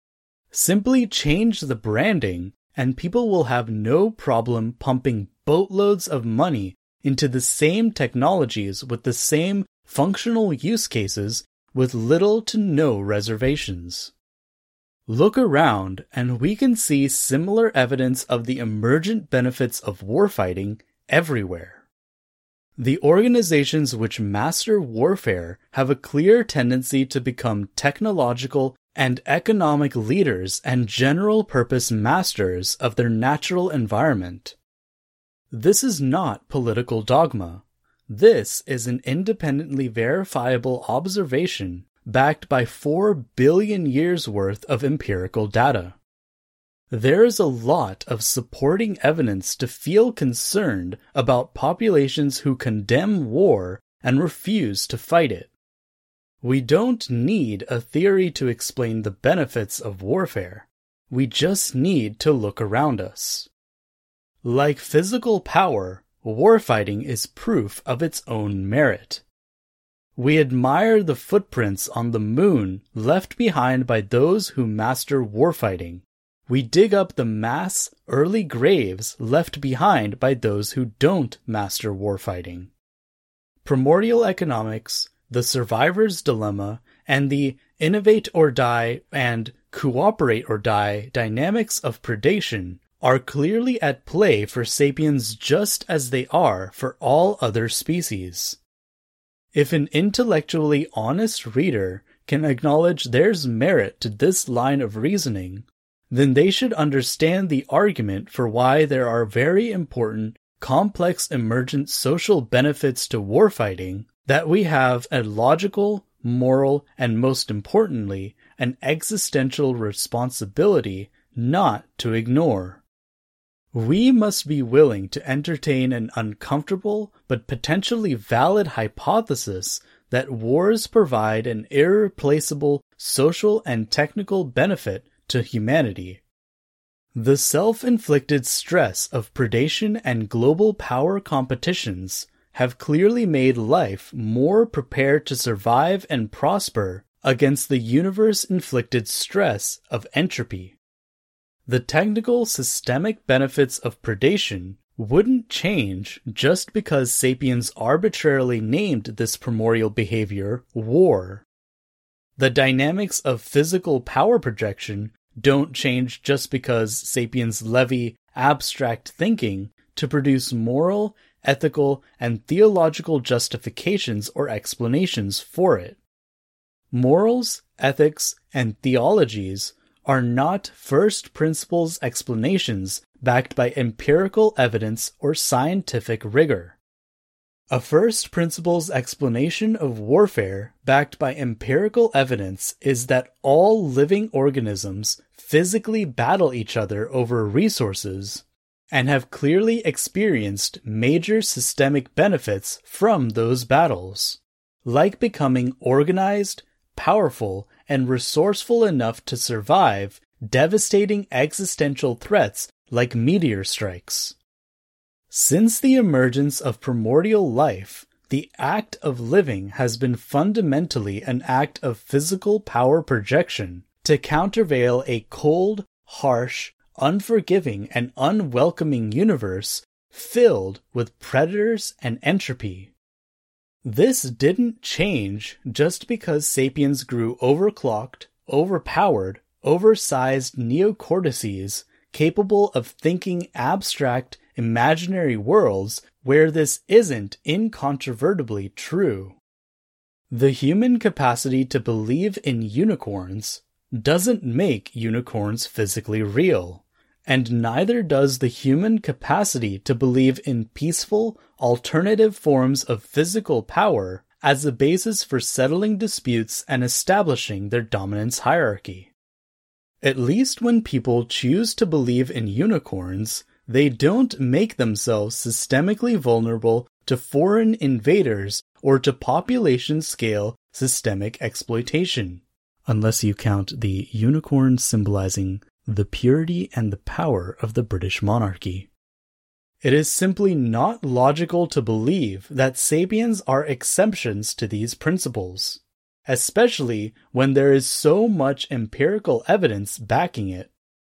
Simply change the branding and people will have no problem pumping boatloads of money into the same technologies with the same functional use cases with little to no reservations. Look around and we can see similar evidence of the emergent benefits of warfighting everywhere. The organizations which master warfare have a clear tendency to become technological and economic leaders and general-purpose masters of their natural environment. This is not political dogma. This is an independently verifiable observation backed by 4 billion years' worth of empirical data. There is a lot of supporting evidence to feel concerned about populations who condemn war and refuse to fight it. We don't need a theory to explain the benefits of warfare. We just need to look around us. Like physical power, warfighting is proof of its own merit. We admire the footprints on the moon left behind by those who master warfighting. We dig up the mass, early graves left behind by those who don't master warfighting. Primordial economics, the survivor's dilemma, and the innovate or die and cooperate or die dynamics of predation are clearly at play for sapiens just as they are for all other species. If an intellectually honest reader can acknowledge there's merit to this line of reasoning, then they should understand the argument for why there are very important, complex emergent social benefits to warfighting that we have a logical, moral, and most importantly, an existential responsibility not to ignore. We must be willing to entertain an uncomfortable but potentially valid hypothesis that wars provide an irreplaceable social and technical benefit to humanity. The self-inflicted stress of predation and global power competitions have clearly made life more prepared to survive and prosper against the universe-inflicted stress of entropy. The technical systemic benefits of predation wouldn't change just because sapiens arbitrarily named this primordial behavior war. The dynamics of physical power projection don't change just because sapiens levy abstract thinking to produce moral, ethical, and theological justifications or explanations for it. Morals, ethics, and theologies are not first principles explanations backed by empirical evidence or scientific rigor. A first principles explanation of warfare backed by empirical evidence is that all living organisms physically battle each other over resources and have clearly experienced major systemic benefits from those battles, like becoming organized, powerful, and resourceful enough to survive devastating existential threats like meteor strikes. Since the emergence of primordial life, the act of living has been fundamentally an act of physical power projection to countervail a cold, harsh, unforgiving, and unwelcoming universe filled with predators and entropy. This didn't change just because sapiens grew overclocked, overpowered, oversized neocortices capable of thinking abstract, imaginary worlds where this isn't incontrovertibly true. The human capacity to believe in unicorns doesn't make unicorns physically real, and neither does the human capacity to believe in peaceful, alternative forms of physical power as the basis for settling disputes and establishing their dominance hierarchy. At least when people choose to believe in unicorns, they don't make themselves systemically vulnerable to foreign invaders or to population-scale systemic exploitation, unless you count the unicorn symbolizing the purity and the power of the British monarchy. It is simply not logical to believe that sapiens are exceptions to these principles, especially when there is so much empirical evidence backing it.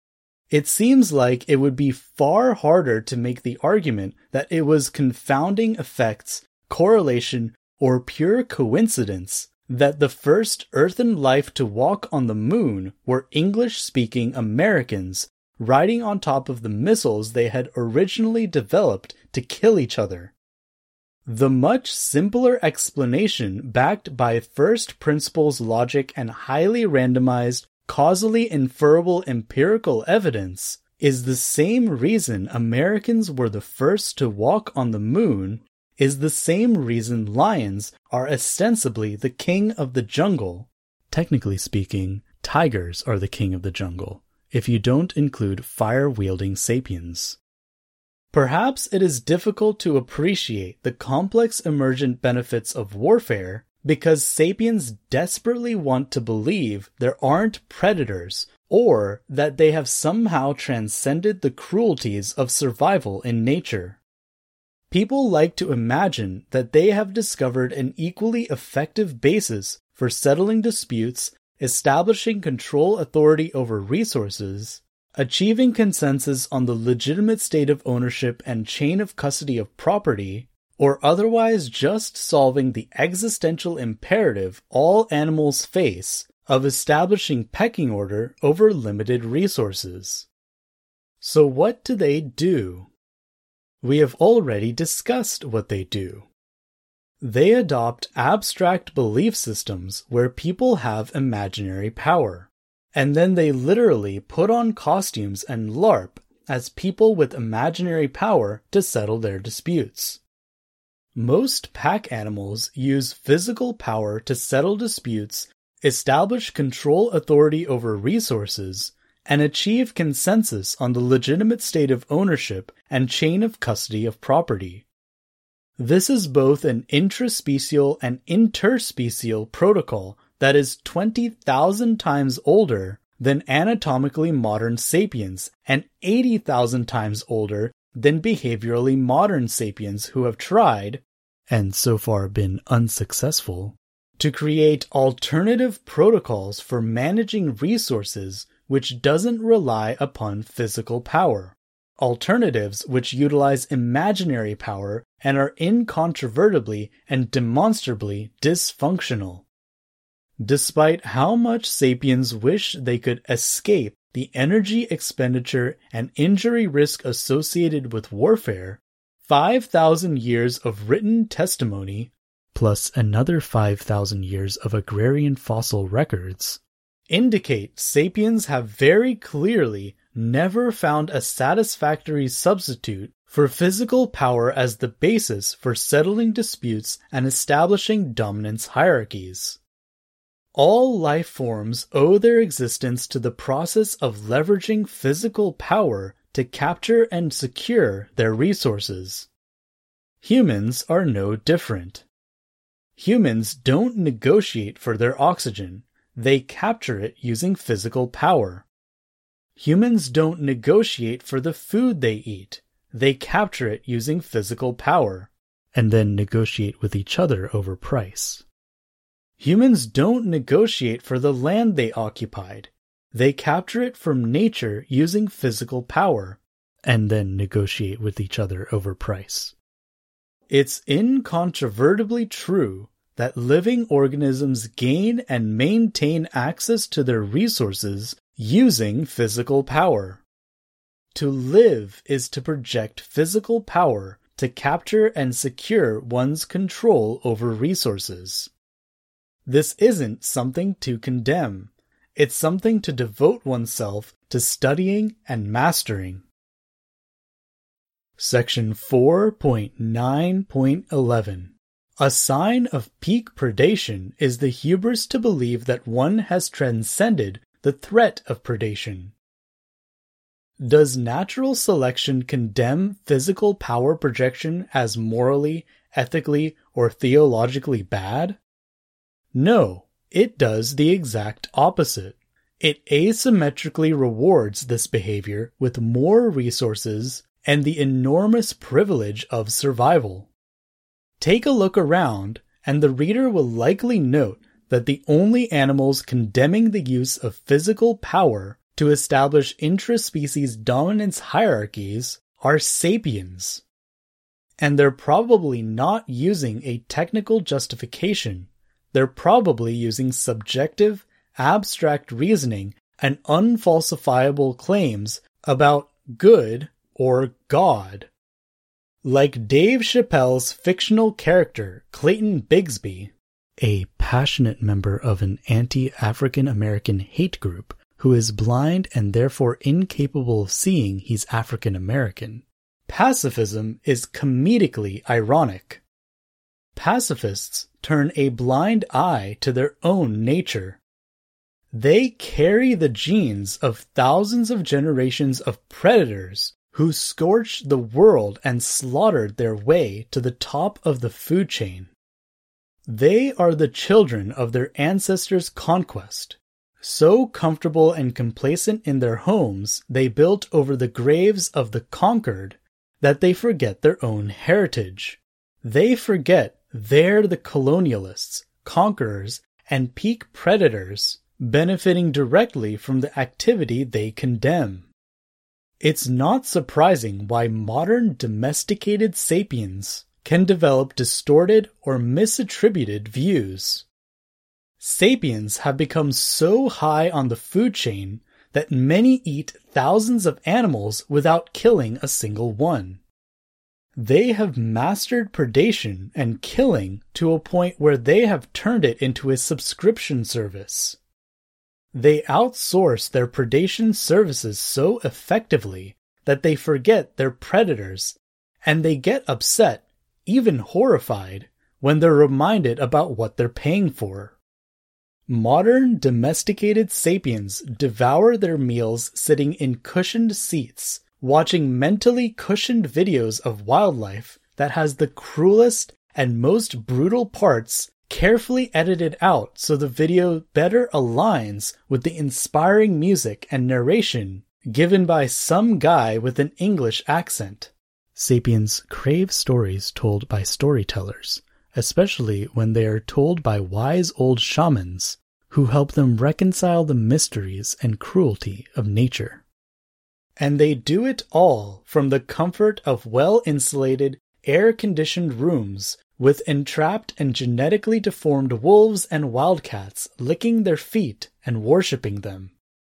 It seems like it would be far harder to make the argument that it was confounding effects, correlation, or pure coincidence that the first earthen life to walk on the moon were English-speaking Americans riding on top of the missiles they had originally developed to kill each other. The much simpler explanation backed by first principles logic and highly randomized, causally inferable empirical evidence is the same reason Americans were the first to walk on the moon, is the same reason lions are ostensibly the king of the jungle. Technically speaking, tigers are the king of the jungle, if you don't include fire-wielding sapiens. Perhaps it is difficult to appreciate the complex emergent benefits of warfare because sapiens desperately want to believe there aren't predators or that they have somehow transcended the cruelties of survival in nature. People like to imagine that they have discovered an equally effective basis for settling disputes, establishing control authority over resources, achieving consensus on the legitimate state of ownership and chain of custody of property, or otherwise just solving the existential imperative all animals face of establishing pecking order over limited resources. So what do they do? We have already discussed what they do. They adopt abstract belief systems where people have imaginary power, and then they literally put on costumes and LARP as people with imaginary power to settle their disputes. Most pack animals use physical power to settle disputes, establish control authority over resources, and achieve consensus on the legitimate state of ownership and chain of custody of property. This is both an intraspecial and interspecial protocol that is 20,000 times older than anatomically modern sapiens and 80,000 times older than behaviorally modern sapiens who have tried, and so far been unsuccessful, to create alternative protocols for managing resources which doesn't rely upon physical power. Alternatives which utilize imaginary power and are incontrovertibly and demonstrably dysfunctional. Despite how much sapiens wish they could escape the energy expenditure and injury risk associated with warfare, 5,000 years of written testimony, plus another 5,000 years of agrarian fossil records, indicate sapiens have very clearly never found a satisfactory substitute for physical power as the basis for settling disputes and establishing dominance hierarchies. All life forms owe their existence to the process of leveraging physical power to capture and secure their resources. Humans are no different. Humans don't negotiate for their oxygen, they capture it using physical power. Humans don't negotiate for the food they eat, they capture it using physical power, and then negotiate with each other over price. Humans don't negotiate for the land they occupied, they capture it from nature using physical power, and then negotiate with each other over price. It's incontrovertibly true that living organisms gain and maintain access to their resources using physical power. To live is to project physical power to capture and secure one's control over resources. This isn't something to condemn. It's something to devote oneself to studying and mastering. Section 4.9.11 A sign of peak predation is the hubris to believe that one has transcended the threat of predation. Does natural selection condemn physical power projection as morally, ethically, or theologically bad? No, it does the exact opposite. It asymmetrically rewards this behavior with more resources and the enormous privilege of survival. Take a look around, and the reader will likely note that the only animals condemning the use of physical power to establish intraspecies dominance hierarchies are sapiens. And they're probably not using a technical justification. They're probably using subjective, abstract reasoning and unfalsifiable claims about good or God. Like Dave Chappelle's fictional character, Clayton Bigsby, a passionate member of an anti-African American hate group who is blind and therefore incapable of seeing he's African American, pacifism is comedically ironic. Pacifists turn a blind eye to their own nature. They carry the genes of thousands of generations of predators who scorched the world and slaughtered their way to the top of the food chain. They are the children of their ancestors' conquest, so comfortable and complacent in their homes they built over the graves of the conquered that they forget their own heritage. They forget they're the colonialists, conquerors, and peak predators, benefiting directly from the activity they condemn. It's not surprising why modern domesticated sapiens can develop distorted or misattributed views. Sapiens have become so high on the food chain that many eat thousands of animals without killing a single one. They have mastered predation and killing to a point where they have turned it into a subscription service. They outsource their predation services so effectively that they forget they're predators, and they get upset, even horrified, when they're reminded about what they're paying for. Modern domesticated sapiens devour their meals sitting in cushioned seats, watching mentally cushioned videos of wildlife that has the cruelest and most brutal parts carefully edited out so the video better aligns with the inspiring music and narration given by some guy with an English accent. Sapiens crave stories told by storytellers, especially when they are told by wise old shamans who help them reconcile the mysteries and cruelty of nature. And they do it all from the comfort of well-insulated, air-conditioned rooms with entrapped and genetically deformed wolves and wildcats licking their feet and worshipping them.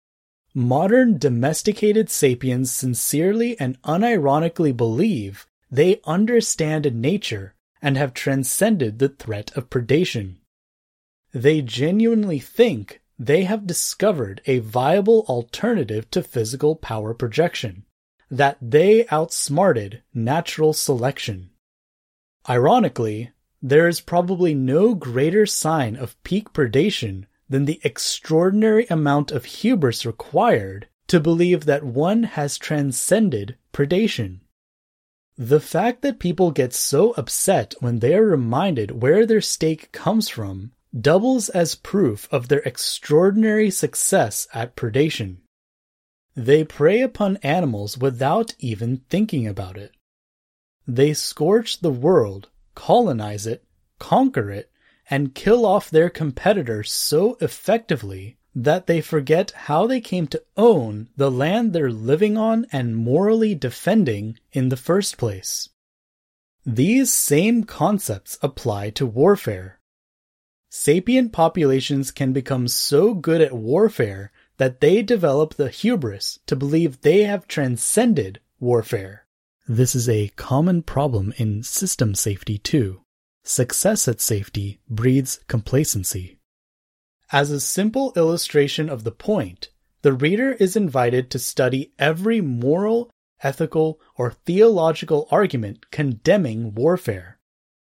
Modern domesticated sapiens sincerely and unironically believe they understand nature and have transcended the threat of predation. They genuinely think they have discovered a viable alternative to physical power projection, that they outsmarted natural selection. Ironically, there is probably no greater sign of peak predation than the extraordinary amount of hubris required to believe that one has transcended predation. The fact that people get so upset when they are reminded where their steak comes from doubles as proof of their extraordinary success at predation. They prey upon animals without even thinking about it. They scorch the world, colonize it, conquer it, and kill off their competitors so effectively that they forget how they came to own the land they're living on and morally defending in the first place. These same concepts apply to warfare. Sapient populations can become so good at warfare that they develop the hubris to believe they have transcended warfare. This is a common problem in system safety too. Success at safety breeds complacency. As a simple illustration of the point, the reader is invited to study every moral, ethical, or theological argument condemning warfare.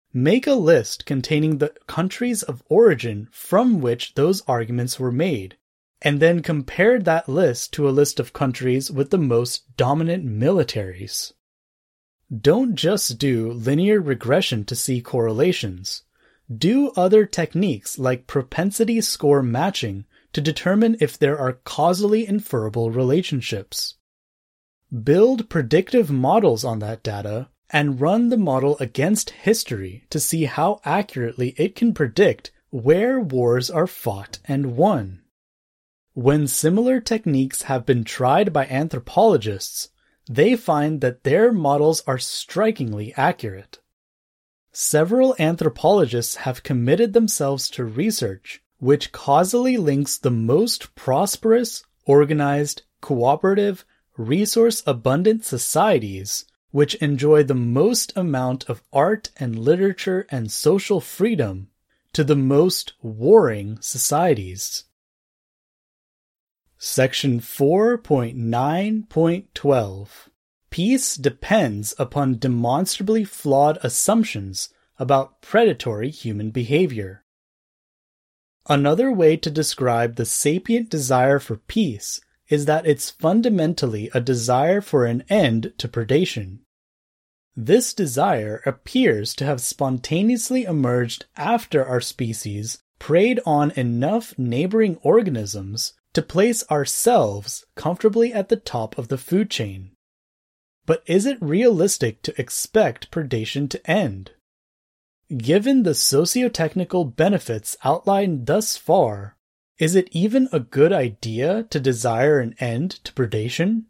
Make a list containing the countries of origin from which those arguments were made, and then compare that list to a list of countries with the most dominant militaries. Don't just do linear regression to see correlations. Do other techniques like propensity score matching to determine if there are causally inferable relationships. Build predictive models on that data and run the model against history to see how accurately it can predict where wars are fought and won. When similar techniques have been tried by anthropologists, they find that their models are strikingly accurate. Several anthropologists have committed themselves to research which causally links the most prosperous, organized, cooperative, resource-abundant societies which enjoy the most amount of art and literature and social freedom to the most warring societies. Section 4.9.12 Peace depends upon demonstrably flawed assumptions about predatory human behavior. Another way to describe the sapient desire for peace is that it's fundamentally a desire for an end to predation. This desire appears to have spontaneously emerged after our species preyed on enough neighboring organisms to place ourselves comfortably at the top of the food chain. But is it realistic to expect predation to end? Given the socio-technical benefits outlined thus far, is it even a good idea to desire an end to predation?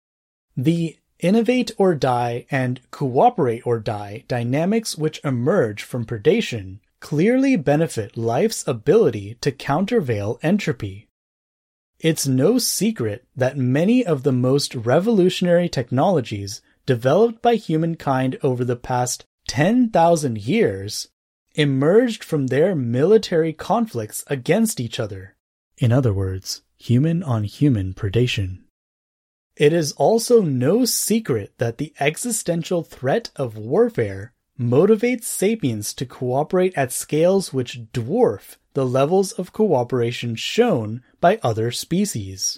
The innovate or die and cooperate or die dynamics which emerge from predation clearly benefit life's ability to countervail entropy. It's no secret that many of the most revolutionary technologies developed by humankind over the past 10,000 years emerged from their military conflicts against each other. In other words, human-on-human predation. It is also no secret that the existential threat of warfare motivates sapiens to cooperate at scales which dwarf the levels of cooperation shown by other species.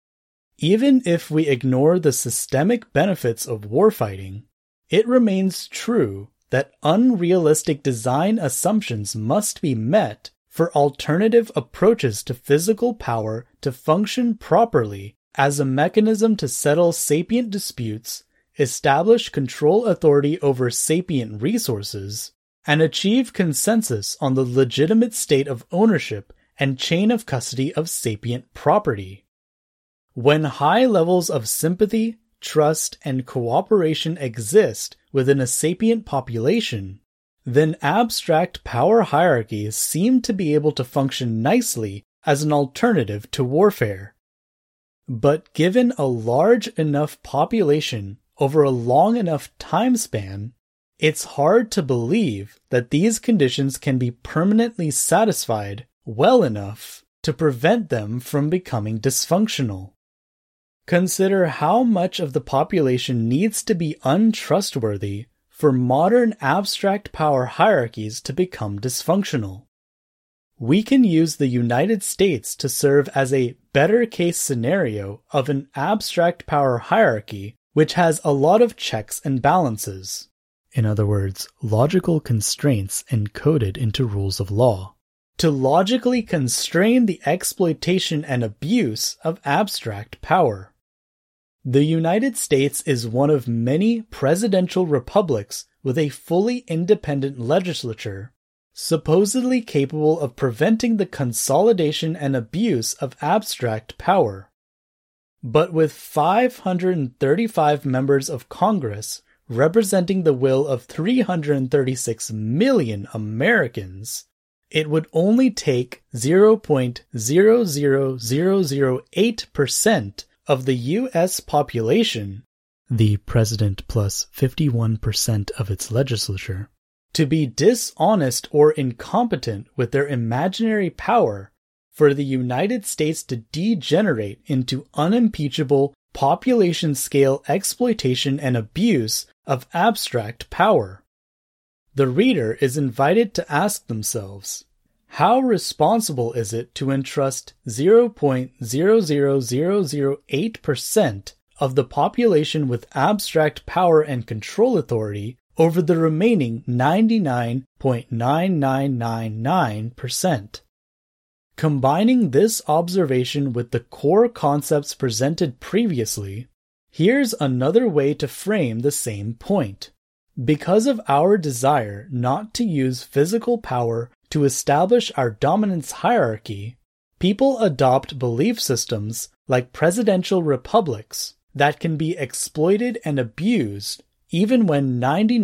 Even if we ignore the systemic benefits of warfighting, it remains true that unrealistic design assumptions must be met for alternative approaches to physical power to function properly as a mechanism to settle sapient disputes, establish control authority over sapient resources, and achieve consensus on the legitimate state of ownership and chain of custody of sapient property. When high levels of sympathy, trust, and cooperation exist within a sapient population, then abstract power hierarchies seem to be able to function nicely as an alternative to warfare. But given a large enough population over a long enough time span, it's hard to believe that these conditions can be permanently satisfied well enough to prevent them from becoming dysfunctional. Consider how much of the population needs to be untrustworthy for modern abstract power hierarchies to become dysfunctional. We can use the United States to serve as a better case scenario of an abstract power hierarchy which has a lot of checks and balances. In other words, logical constraints encoded into rules of law, to logically constrain the exploitation and abuse of abstract power. The United States is one of many presidential republics with a fully independent legislature, supposedly capable of preventing the consolidation and abuse of abstract power. But with 535 members of Congress representing the will of 336 million Americans, it would only take 0.00008% of the U.S. population, the president plus 51% of its legislature, to be dishonest or incompetent with their imaginary power for the United States to degenerate into unimpeachable population-scale exploitation and abuse of abstract power. The reader is invited to ask themselves, how responsible is it to entrust 0.00008% of the population with abstract power and control authority over the remaining 99.9999%? Combining this observation with the core concepts presented previously, here's another way to frame the same point. Because of our desire not to use physical power to establish our dominance hierarchy, people adopt belief systems like presidential republics that can be exploited and abused even when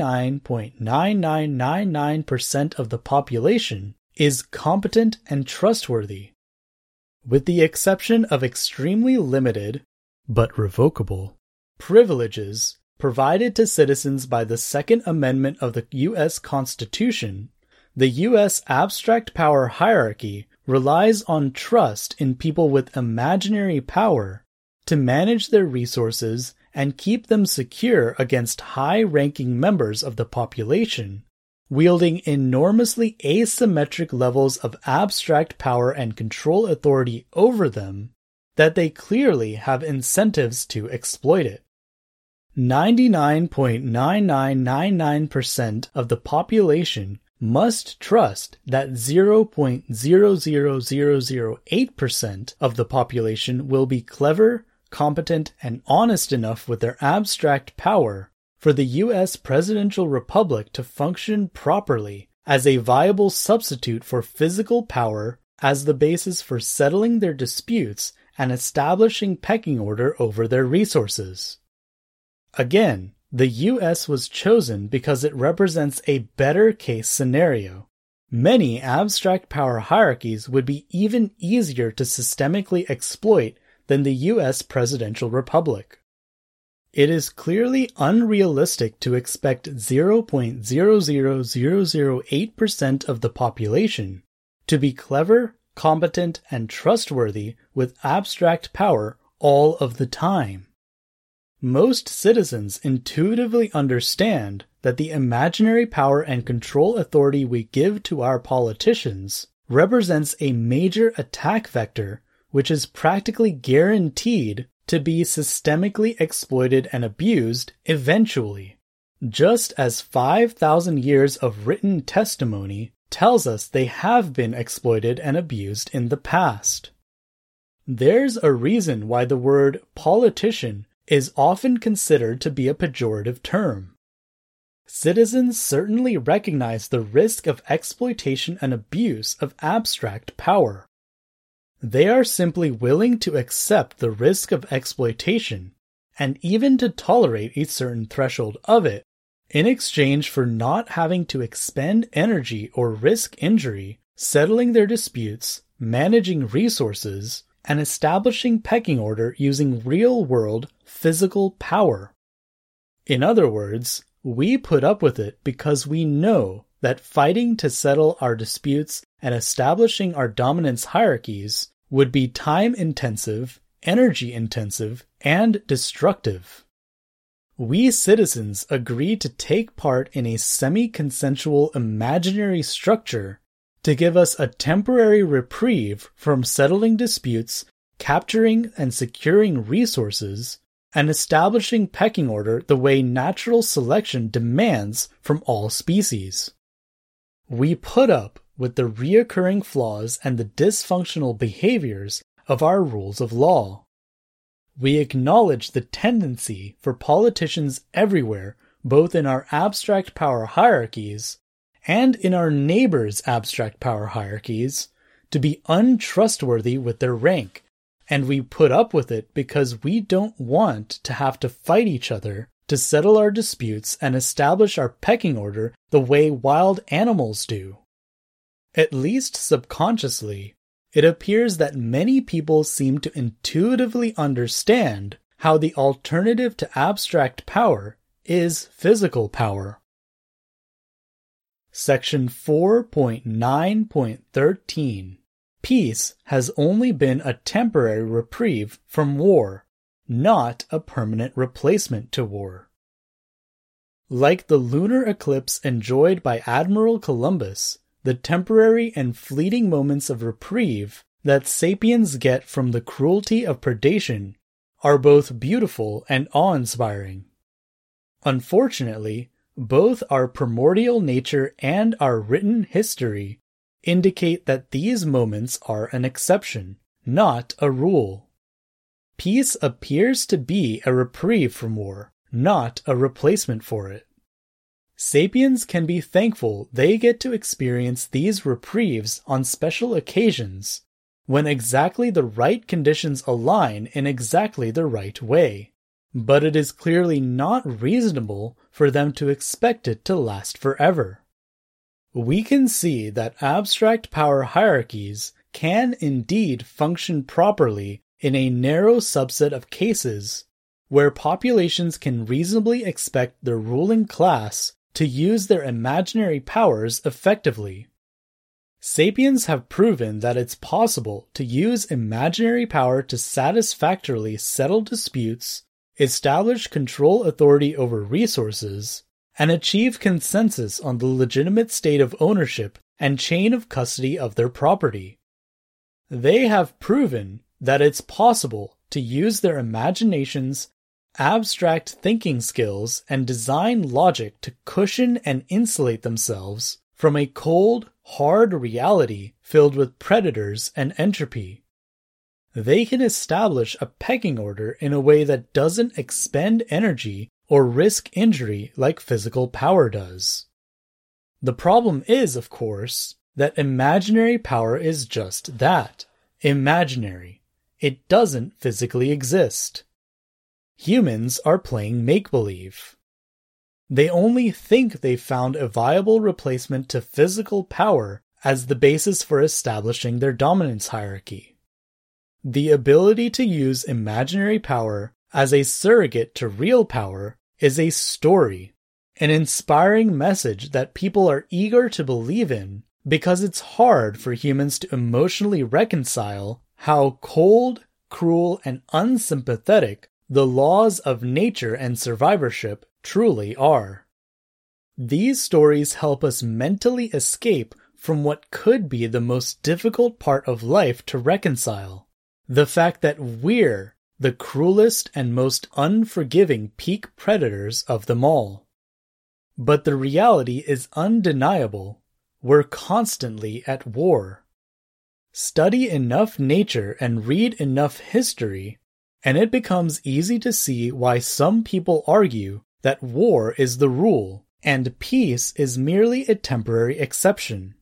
99.9999% of the population is competent and trustworthy. With the exception of extremely limited, but revocable, privileges provided to citizens by the Second Amendment of the U.S. Constitution, the U.S. abstract power hierarchy relies on trust in people with imaginary power to manage their resources and keep them secure against high-ranking members of the population, wielding enormously asymmetric levels of abstract power and control authority over them that they clearly have incentives to exploit it. 99.9999% of the population must trust that 0.00008% of the population will be clever, competent, and honest enough with their abstract power for the U.S. presidential republic to function properly as a viable substitute for physical power as the basis for settling their disputes and establishing pecking order over their resources. Again, the U.S. was chosen because it represents a better case scenario. Many abstract power hierarchies would be even easier to systemically exploit than the U.S. presidential republic. It is clearly unrealistic to expect 0.00008% of the population to be clever, competent, and trustworthy with abstract power all of the time. Most citizens intuitively understand that the imaginary power and control authority we give to our politicians represents a major attack vector which is practically guaranteed to be systemically exploited and abused eventually, just as 5,000 years of written testimony tells us they have been exploited and abused in the past. There's a reason why the word politician is often considered to be a pejorative term. Citizens certainly recognize the risk of exploitation and abuse of abstract power. They are simply willing to accept the risk of exploitation and even to tolerate a certain threshold of it in exchange for not having to expend energy or risk injury settling their disputes, managing resources, and establishing pecking order using real-world physical power. In other words, we put up with it because we know that fighting to settle our disputes and establishing our dominance hierarchies would be time-intensive, energy-intensive, and destructive. We citizens agree to take part in a semi-consensual imaginary structure to give us a temporary reprieve from settling disputes, capturing and securing resources, and establishing pecking order the way natural selection demands from all species. We put up with the reoccurring flaws and the dysfunctional behaviors of our rules of law. We acknowledge the tendency for politicians everywhere, both in our abstract power hierarchies and in our neighbors' abstract power hierarchies, to be untrustworthy with their rank, and we put up with it because we don't want to have to fight each other to settle our disputes and establish our pecking order the way wild animals do. At least subconsciously, it appears that many people seem to intuitively understand how the alternative to abstract power is physical power. Section 4.9.13 Peace has only been a temporary reprieve from war, not a permanent replacement to war. Like the lunar eclipse enjoyed by Admiral Columbus, the temporary and fleeting moments of reprieve that sapiens get from the cruelty of predation are both beautiful and awe-inspiring. Unfortunately, both our primordial nature and our written history indicate that these moments are an exception, not a rule. Peace appears to be a reprieve from war, not a replacement for it. Sapiens can be thankful they get to experience these reprieves on special occasions, when exactly the right conditions align in exactly the right way. But it is clearly not reasonable for them to expect it to last forever. We can see that abstract power hierarchies can indeed function properly in a narrow subset of cases where populations can reasonably expect the ruling class to use their imaginary powers effectively. Sapiens have proven that it's possible to use imaginary power to satisfactorily settle disputes, establish control authority over resources, and achieve consensus on the legitimate state of ownership and chain of custody of their property. They have proven that it's possible to use their imaginations, abstract thinking skills, and design logic to cushion and insulate themselves from a cold, hard reality filled with predators and entropy. They can establish a pecking order in a way that doesn't expend energy or risk injury like physical power does. The problem is, of course, that imaginary power is just that, imaginary. It doesn't physically exist. Humans are playing make-believe. They only think they've found a viable replacement to physical power as the basis for establishing their dominance hierarchy. The ability to use imaginary power as a surrogate to real power is a story, an inspiring message that people are eager to believe in because it's hard for humans to emotionally reconcile how cold, cruel, and unsympathetic the laws of nature and survivorship truly are. These stories help us mentally escape from what could be the most difficult part of life to reconcile, the fact that we're the cruelest and most unforgiving peak predators of them all. But the reality is undeniable. We're constantly at war. Study enough nature and read enough history, and it becomes easy to see why some people argue that war is the rule and peace is merely a temporary exception.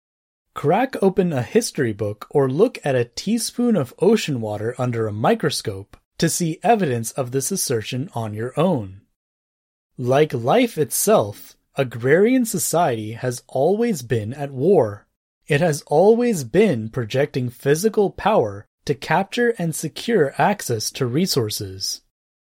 Crack open a history book or look at a teaspoon of ocean water under a microscope to see evidence of this assertion on your own. Like life itself, agrarian society has always been at war. It has always been projecting physical power to capture and secure access to resources.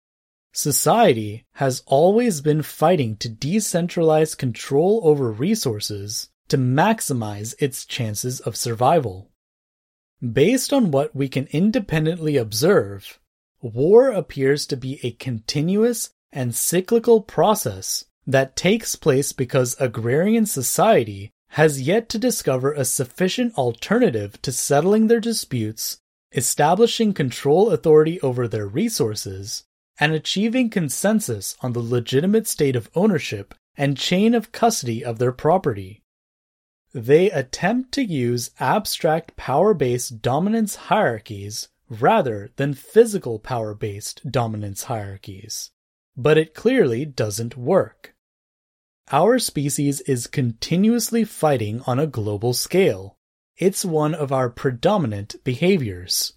Society has always been fighting to decentralize control over resources to maximize its chances of survival. Based on what we can independently observe, war appears to be a continuous and cyclical process that takes place because agrarian society has yet to discover a sufficient alternative to settling their disputes, establishing control authority over their resources, and achieving consensus on the legitimate state of ownership and chain of custody of their property. They attempt to use abstract power-based dominance hierarchies rather than physical power-based dominance hierarchies, but it clearly doesn't work. Our species is continuously fighting on a global scale. It's one of our predominant behaviors.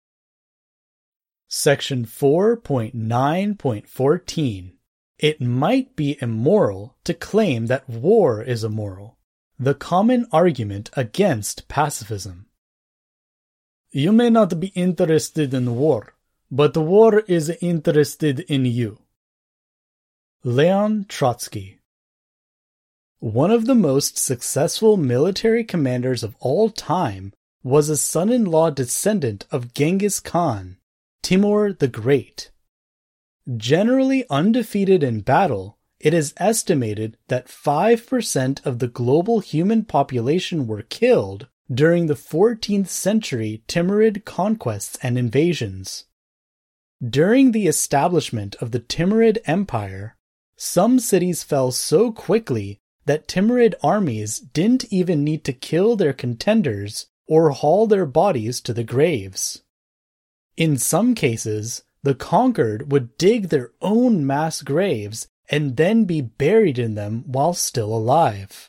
Section 4.9.14. It might be immoral to claim that war is immoral. The common argument against pacifism. You may not be interested in war, but war is interested in you. Leon Trotsky. One of the most successful military commanders of all time was a son-in-law descendant of Genghis Khan, Timur the Great. Generally undefeated in battle, it is estimated that 5% of the global human population were killed during the 14th century Timurid conquests and invasions. During the establishment of the Timurid Empire, some cities fell so quickly that Timurid armies didn't even need to kill their contenders or haul their bodies to the graves. In some cases, the conquered would dig their own mass graves and then be buried in them while still alive.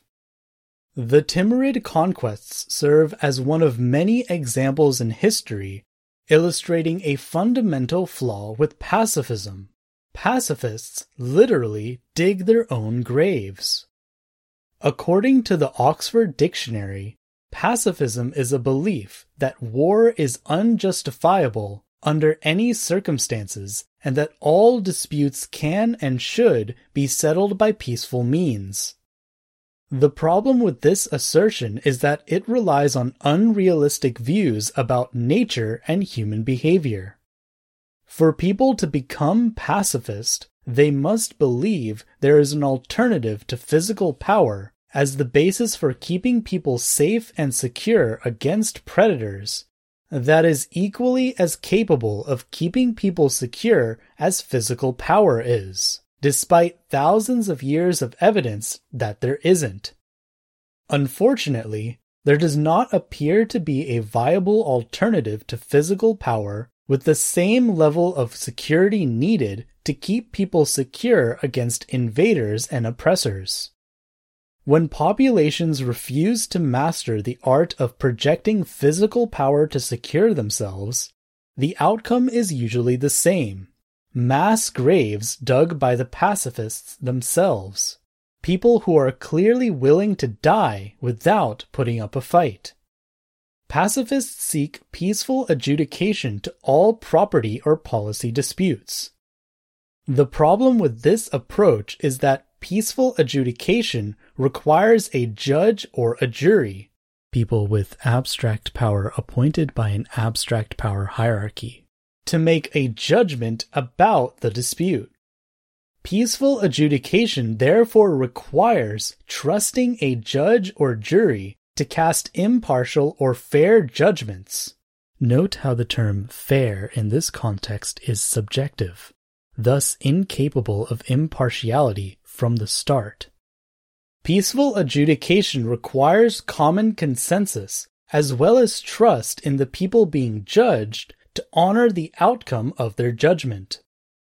The Timurid conquests serve as one of many examples in history illustrating a fundamental flaw with pacifism. Pacifists literally dig their own graves. According to the Oxford Dictionary, pacifism is a belief that war is unjustifiable under any circumstances and that all disputes can and should be settled by peaceful means. The problem with this assertion is that it relies on unrealistic views about nature and human behavior. For people to become pacifist, they must believe there is an alternative to physical power as the basis for keeping people safe and secure against predators that is equally as capable of keeping people secure as physical power is, despite thousands of years of evidence that there isn't. Unfortunately, there does not appear to be a viable alternative to physical power with the same level of security needed to keep people secure against invaders and oppressors. When populations refuse to master the art of projecting physical power to secure themselves, the outcome is usually the same: mass graves dug by the pacifists themselves, people who are clearly willing to die without putting up a fight. Pacifists seek peaceful adjudication to all property or policy disputes. The problem with this approach is that peaceful adjudication requires a judge or a jury, people with abstract power appointed by an abstract power hierarchy, to make a judgment about the dispute. Peaceful adjudication therefore requires trusting a judge or jury to cast impartial or fair judgments. Note how the term fair in this context is subjective, thus incapable of impartiality from the start. Peaceful adjudication requires common consensus as well as trust in the people being judged to honor the outcome of their judgment.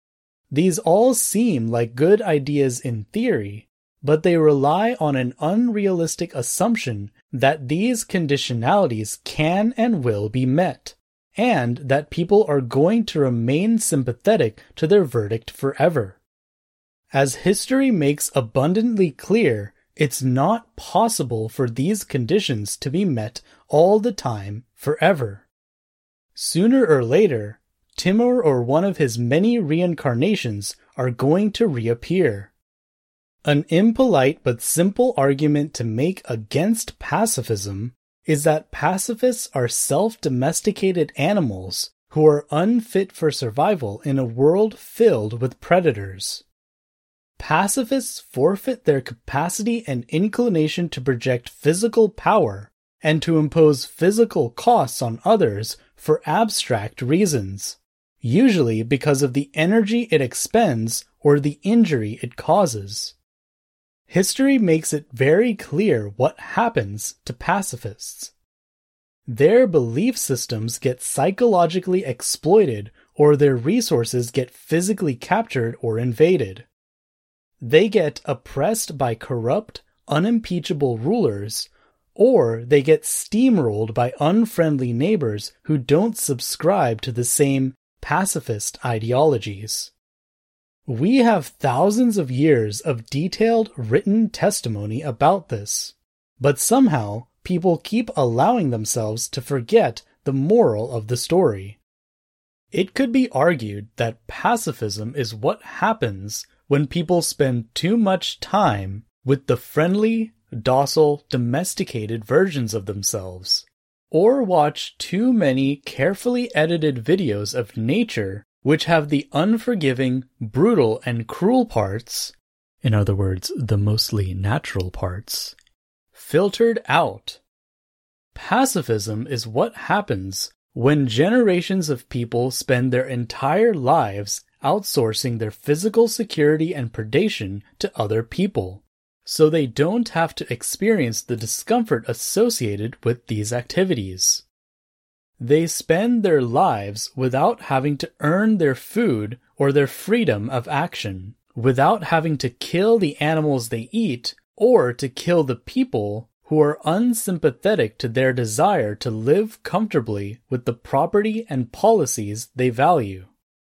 These all seem like good ideas in theory, but they rely on an unrealistic assumption that these conditionalities can and will be met, and that people are going to remain sympathetic to their verdict forever. As history makes abundantly clear, it's not possible for these conditions to be met all the time forever. Sooner or later, Timur or one of his many reincarnations are going to reappear. An impolite but simple argument to make against pacifism is that pacifists are self-domesticated animals who are unfit for survival in a world filled with predators. Pacifists forfeit their capacity and inclination to project physical power and to impose physical costs on others for abstract reasons, usually because of the energy it expends or the injury it causes. History makes it very clear what happens to pacifists. Their belief systems get psychologically exploited or their resources get physically captured or invaded. They get oppressed by corrupt, unimpeachable rulers, or they get steamrolled by unfriendly neighbors who don't subscribe to the same pacifist ideologies. We have thousands of years of detailed written testimony about this, but somehow people keep allowing themselves to forget the moral of the story. It could be argued that pacifism is what happens when people spend too much time with the friendly, docile, domesticated versions of themselves, or watch too many carefully edited videos of nature which have the unforgiving, brutal, and cruel parts, in other words, the mostly natural parts, filtered out. Pacifism is what happens when generations of people spend their entire lives outsourcing their physical security and predation to other people, so they don't have to experience the discomfort associated with these activities. They spend their lives without having to earn their food or their freedom of action, without having to kill the animals they eat or to kill the people who are unsympathetic to their desire to live comfortably with the property and policies they value.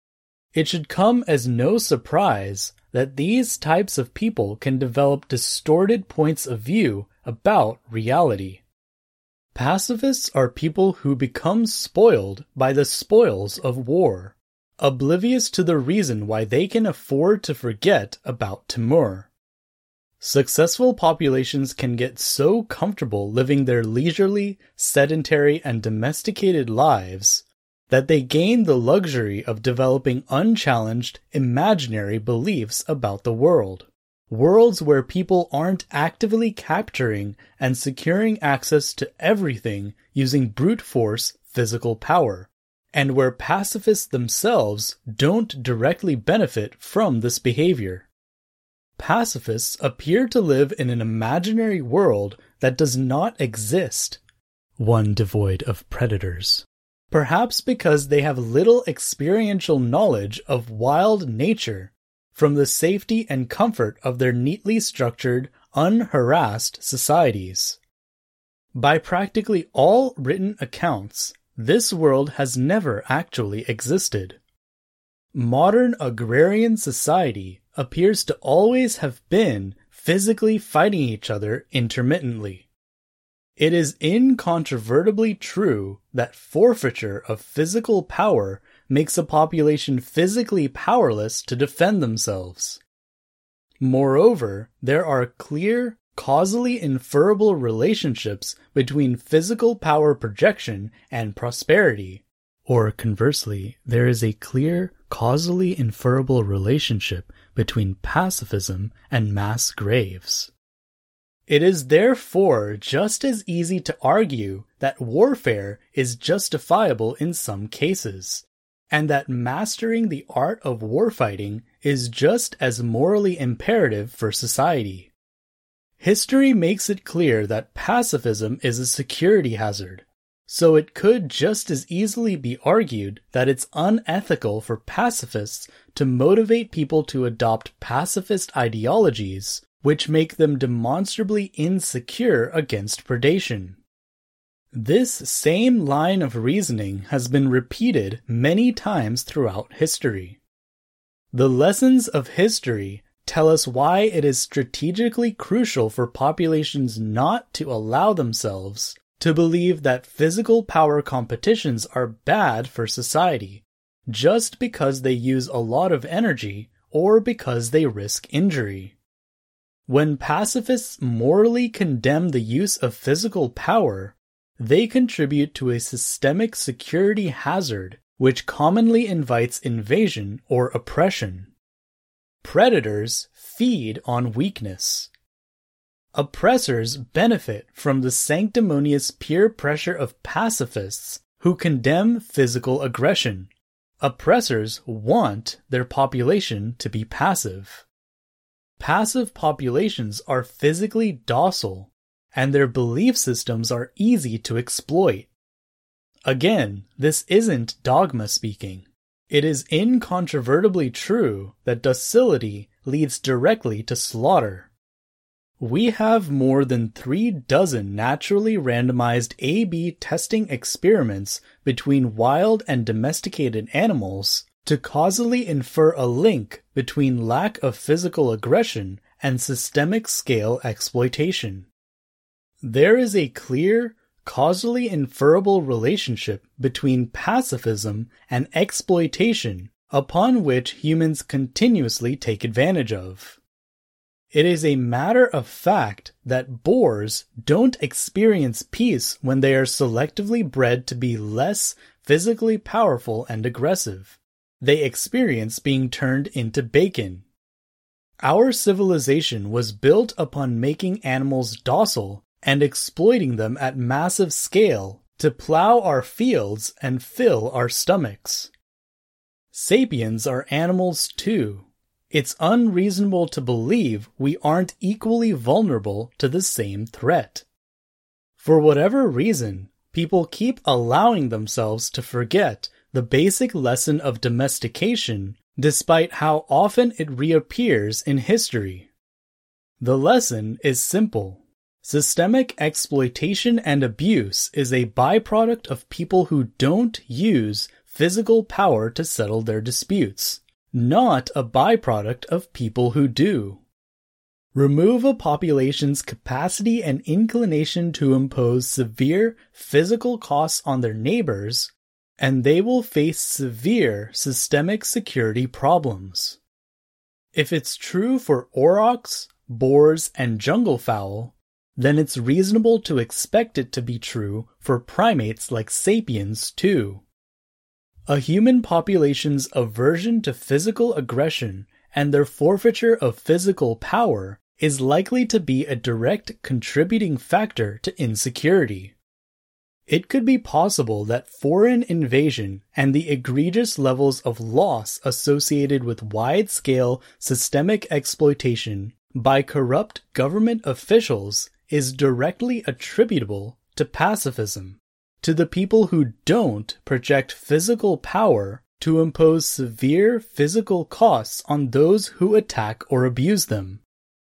It should come as no surprise that these types of people can develop distorted points of view about reality. Pacifists are people who become spoiled by the spoils of war, oblivious to the reason why they can afford to forget about Timur. Successful populations can get so comfortable living their leisurely, sedentary, and domesticated lives that they gain the luxury of developing unchallenged, imaginary beliefs about the world. Worlds where people aren't actively capturing and securing access to everything using brute force physical power, and where pacifists themselves don't directly benefit from this behavior. Pacifists appear to live in an imaginary world that does not exist, one devoid of predators. Perhaps because they have little experiential knowledge of wild nature from the safety and comfort of their neatly structured, unharassed societies. By practically all written accounts, this world has never actually existed. Modern agrarian society appears to always have been physically fighting each other intermittently. It is incontrovertibly true that forfeiture of physical power makes a population physically powerless to defend themselves. Moreover, there are clear, causally inferable relationships between physical power projection and prosperity. Or conversely, there is a clear, causally inferable relationship between pacifism and mass graves. It is therefore just as easy to argue that warfare is justifiable in some cases, and that mastering the art of warfighting is just as morally imperative for society. History makes it clear that pacifism is a security hazard, so it could just as easily be argued that it's unethical for pacifists to motivate people to adopt pacifist ideologies which make them demonstrably insecure against predation. This same line of reasoning has been repeated many times throughout history. The lessons of history tell us why it is strategically crucial for populations not to allow themselves to believe that physical power competitions are bad for society, just because they use a lot of energy or because they risk injury. When pacifists morally condemn the use of physical power, they contribute to a systemic security hazard which commonly invites invasion or oppression. Predators feed on weakness. Oppressors benefit from the sanctimonious peer pressure of pacifists who condemn physical aggression. Oppressors want their population to be passive. Passive populations are physically docile, and their belief systems are easy to exploit. Again, this isn't dogma speaking. It is incontrovertibly true that docility leads directly to slaughter. We have more than 36 naturally randomized A/B testing experiments between wild and domesticated animals to causally infer a link between lack of physical aggression and systemic scale exploitation. There is a clear, causally inferable relationship between pacifism and exploitation upon which humans continuously take advantage of. It is a matter of fact that boars don't experience peace when they are selectively bred to be less physically powerful and aggressive. They experience being turned into bacon. Our civilization was built upon making animals docile and exploiting them at massive scale to plow our fields and fill our stomachs. Sapiens are animals too. It's unreasonable to believe we aren't equally vulnerable to the same threat. For whatever reason, people keep allowing themselves to forget the basic lesson of domestication, despite how often it reappears in history. The lesson is simple. Systemic exploitation and abuse is a byproduct of people who don't use physical power to settle their disputes, not a byproduct of people who do. Remove a population's capacity and inclination to impose severe physical costs on their neighbors, and they will face severe systemic security problems. If it's true for aurochs, boars, and junglefowl, then it's reasonable to expect it to be true for primates like sapiens too. A human population's aversion to physical aggression and their forfeiture of physical power is likely to be a direct contributing factor to insecurity. It could be possible that foreign invasion and the egregious levels of loss associated with wide-scale systemic exploitation by corrupt government officials is directly attributable to pacifism, to the people who don't project physical power to impose severe physical costs on those who attack or abuse them.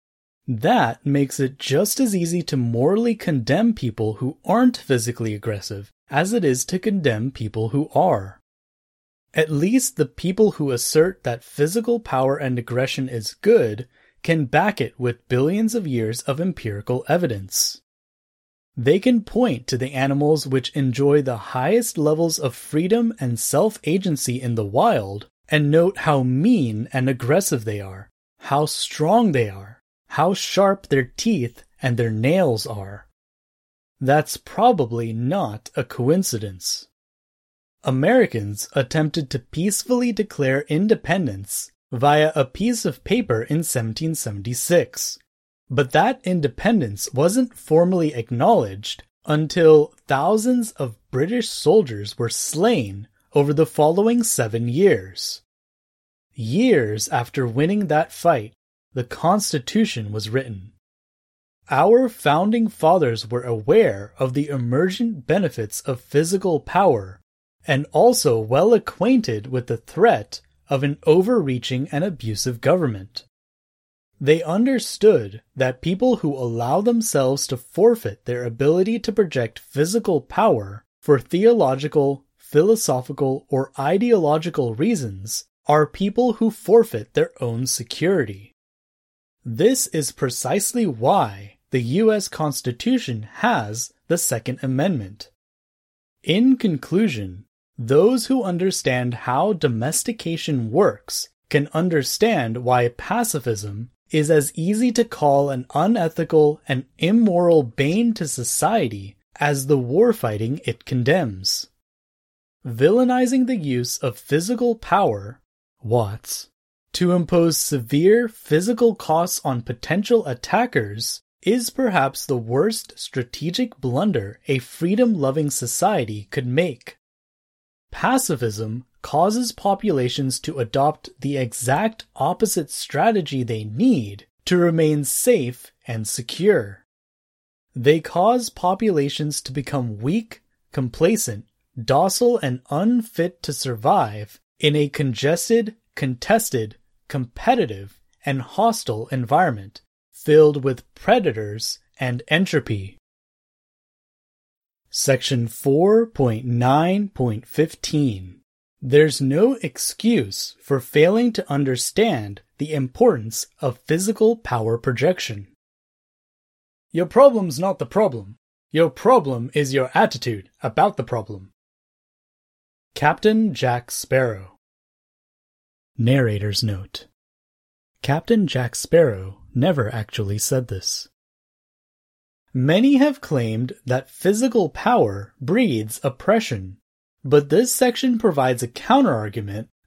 That makes it just as easy to morally condemn people who aren't physically aggressive as it is to condemn people who are. At least the people who assert that physical power and aggression is good can back it with billions of years of empirical evidence. They can point to the animals which enjoy the highest levels of freedom and self-agency in the wild and note how mean and aggressive they are, how strong they are, how sharp their teeth and their nails are. That's probably not a coincidence. Americans attempted to peacefully declare independence via a piece of paper in 1776, but that independence wasn't formally acknowledged until thousands of British soldiers were slain over the following 7 years. Years after winning that fight, the Constitution was written. Our founding fathers were aware of the emergent benefits of physical power and also well acquainted with the threat of an overreaching and abusive government. They understood that people who allow themselves to forfeit their ability to project physical power for theological, philosophical, or ideological reasons are people who forfeit their own security. This is precisely why the U.S. Constitution has the Second Amendment. In conclusion, those who understand how domestication works can understand why pacifism is as easy to call an unethical and immoral bane to society as the warfighting it condemns. Villainizing the use of physical power, Watts, to impose severe physical costs on potential attackers is perhaps the worst strategic blunder a freedom-loving society could make. Pacifism causes populations to adopt the exact opposite strategy they need to remain safe and secure. They cause populations to become weak, complacent, docile, and unfit to survive in a congested, contested, competitive, and hostile environment filled with predators and entropy. Section 4.9.15. There's no excuse for failing to understand the importance of physical power projection. Your problem's not the problem. Your problem is your attitude about the problem. Captain Jack Sparrow. Narrator's note. Captain Jack Sparrow never actually said this. Many have claimed that physical power breeds oppression, but this section provides a counterargument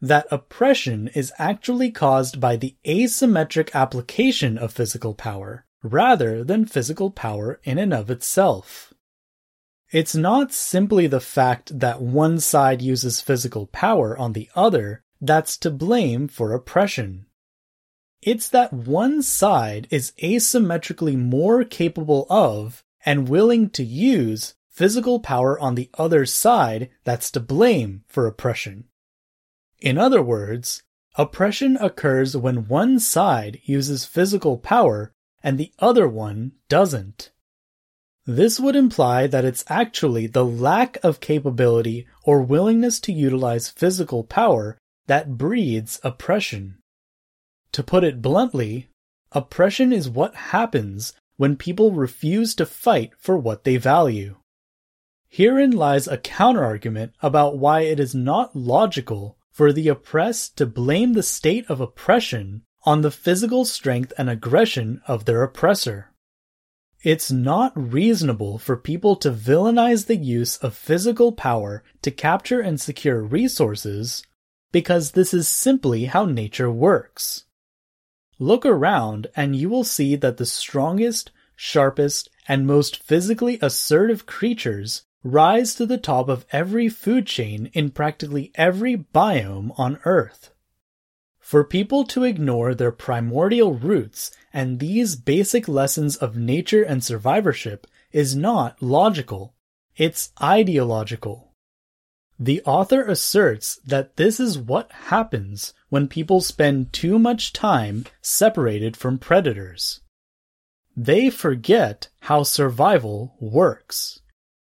that oppression is actually caused by the asymmetric application of physical power, rather than physical power in and of itself. It's not simply the fact that one side uses physical power on the other that's to blame for oppression. It's that one side is asymmetrically more capable of and willing to use physical power on the other side that's to blame for oppression. In other words, oppression occurs when one side uses physical power and the other one doesn't. This would imply that it's actually the lack of capability or willingness to utilize physical power that breeds oppression. To put it bluntly, oppression is what happens when people refuse to fight for what they value. Herein lies a counterargument about why it is not logical for the oppressed to blame the state of oppression on the physical strength and aggression of their oppressor. It's not reasonable for people to villainize the use of physical power to capture and secure resources, because this is simply how nature works. Look around and you will see that the strongest, sharpest, and most physically assertive creatures rise to the top of every food chain in practically every biome on Earth. For people to ignore their primordial roots and these basic lessons of nature and survivorship is not logical, it's ideological. The author asserts that this is what happens when people spend too much time separated from predators. They forget how survival works.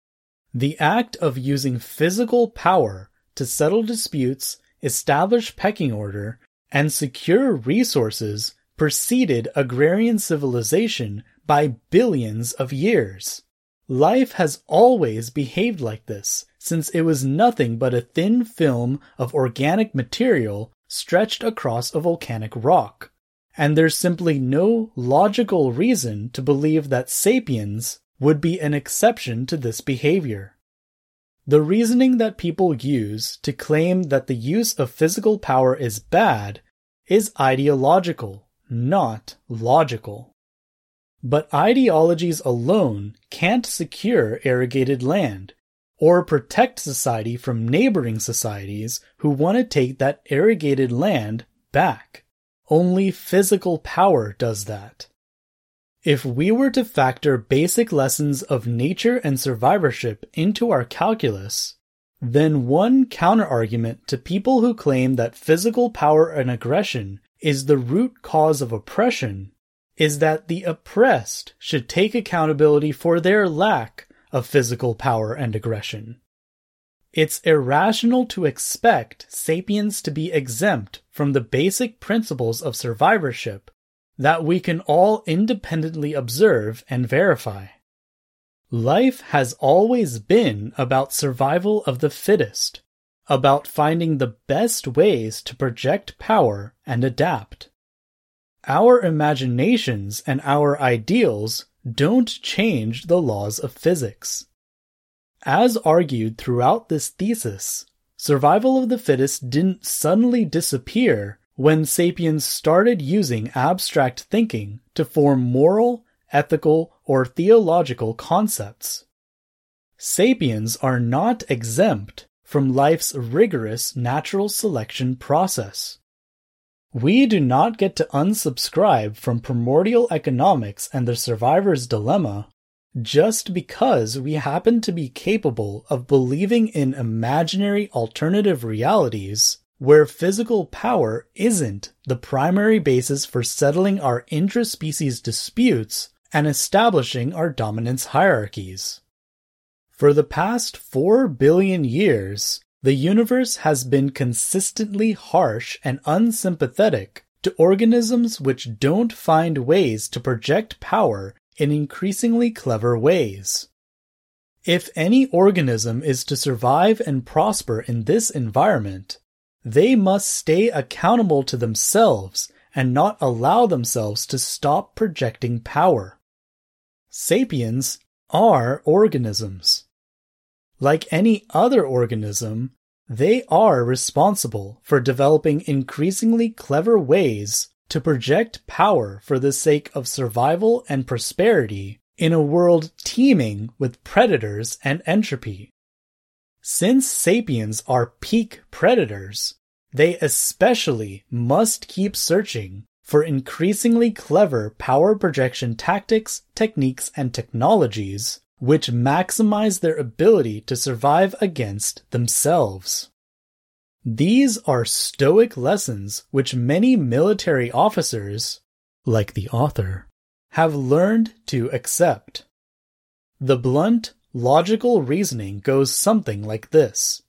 The act of using physical power to settle disputes, establish pecking order, and secure resources preceded agrarian civilization by billions of years. Life has always behaved like this, since it was nothing but a thin film of organic material stretched across a volcanic rock, and there's simply no logical reason to believe that sapiens would be an exception to this behavior. The reasoning that people use to claim that the use of physical power is bad is ideological, not logical. But ideologies alone can't secure irrigated land, or protect society from neighboring societies who want to take that irrigated land back. Only physical power does that. If we were to factor basic lessons of nature and survivorship into our calculus, then one counterargument to people who claim that physical power and aggression is the root cause of oppression is that the oppressed should take accountability for their lack of physical power and aggression. It's irrational to expect sapiens to be exempt from the basic principles of survivorship that we can all independently observe and verify. Life has always been about survival of the fittest, about finding the best ways to project power and adapt. Our imaginations and our ideals don't change the laws of physics. As argued throughout this thesis, survival of the fittest didn't suddenly disappear when sapiens started using abstract thinking to form moral, ethical, or theological concepts. Sapiens are not exempt from life's rigorous natural selection process. We do not get to unsubscribe from primordial economics and the survivor's dilemma just because we happen to be capable of believing in imaginary alternative realities where physical power isn't the primary basis for settling our intraspecies disputes and establishing our dominance hierarchies. For the past 4 billion years, the universe has been consistently harsh and unsympathetic to organisms which don't find ways to project power in increasingly clever ways. If any organism is to survive and prosper in this environment, they must stay accountable to themselves and not allow themselves to stop projecting power. Sapiens are organisms. Like any other organism, They are responsible for developing increasingly clever ways to project power for the sake of survival and prosperity in a world teeming with predators and entropy. Since sapiens are peak predators, they especially must keep searching for increasingly clever power projection tactics, techniques, and technologies which maximize their ability to survive against themselves. These are stoic lessons which many military officers, like the author, have learned to accept. The blunt, logical reasoning goes something like this.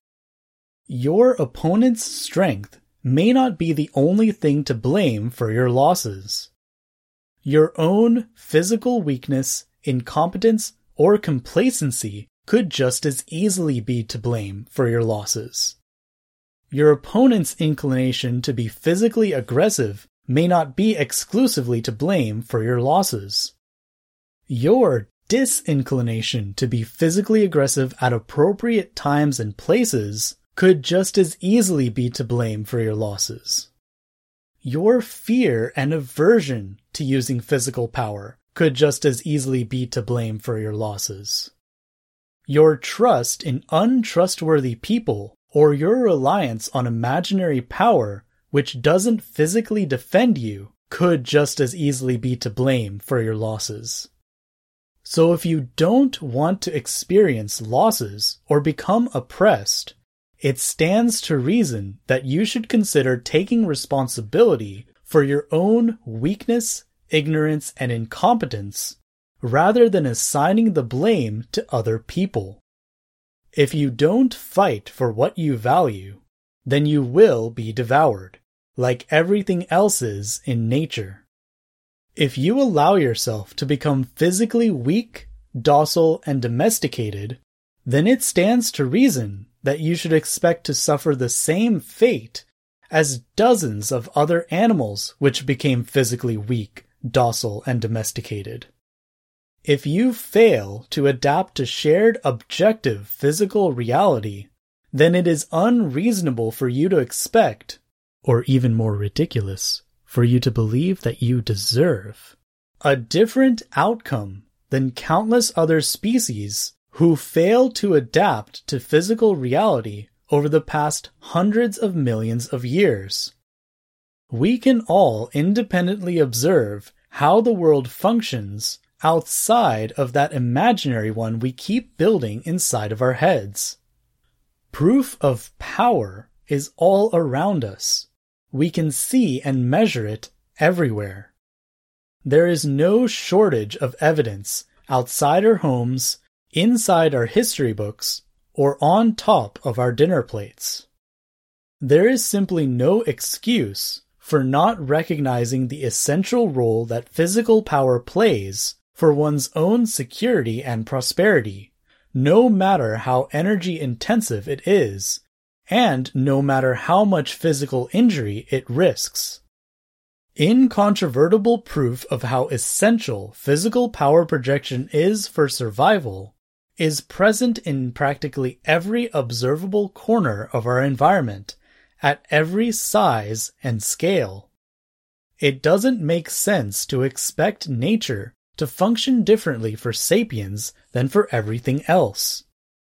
Your opponent's strength may not be the only thing to blame for your losses. Your own physical weakness, incompetence, or complacency could just as easily be to blame for your losses. Your opponent's inclination to be physically aggressive may not be exclusively to blame for your losses. Your disinclination to be physically aggressive at appropriate times and places could just as easily be to blame for your losses. Your fear and aversion to using physical power could just as easily be to blame for your losses. Your trust in untrustworthy people or your reliance on imaginary power which doesn't physically defend you could just as easily be to blame for your losses. So if you don't want to experience losses or become oppressed, it stands to reason that you should consider taking responsibility for your own weakness, ignorance, and incompetence, rather than assigning the blame to other people. If you don't fight for what you value, then you will be devoured, like everything else is in nature. If you allow yourself to become physically weak, docile, and domesticated, then it stands to reason that you should expect to suffer the same fate as dozens of other animals which became physically weak, docile, and domesticated. If you fail to adapt to shared objective physical reality, then it is unreasonable for you to expect, or even more ridiculous, for you to believe that you deserve, a different outcome than countless other species who failed to adapt to physical reality over the past hundreds of millions of years. We can all independently observe how the world functions outside of that imaginary one we keep building inside of our heads. Proof of power is all around us. We can see and measure it everywhere. There is no shortage of evidence outside our homes, inside our history books, or on top of our dinner plates. There is simply no excuse for not recognizing the essential role that physical power plays for one's own security and prosperity, no matter how energy intensive it is, and no matter how much physical injury it risks. Incontrovertible proof of how essential physical power projection is for survival is present in practically every observable corner of our environment, at every size and scale. It doesn't make sense to expect nature to function differently for sapiens than for everything else.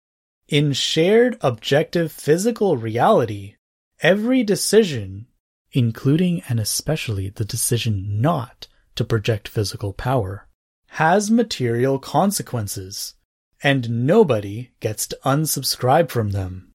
In shared objective physical reality, every decision, including and especially the decision not to project physical power, has material consequences, and nobody gets to unsubscribe from them.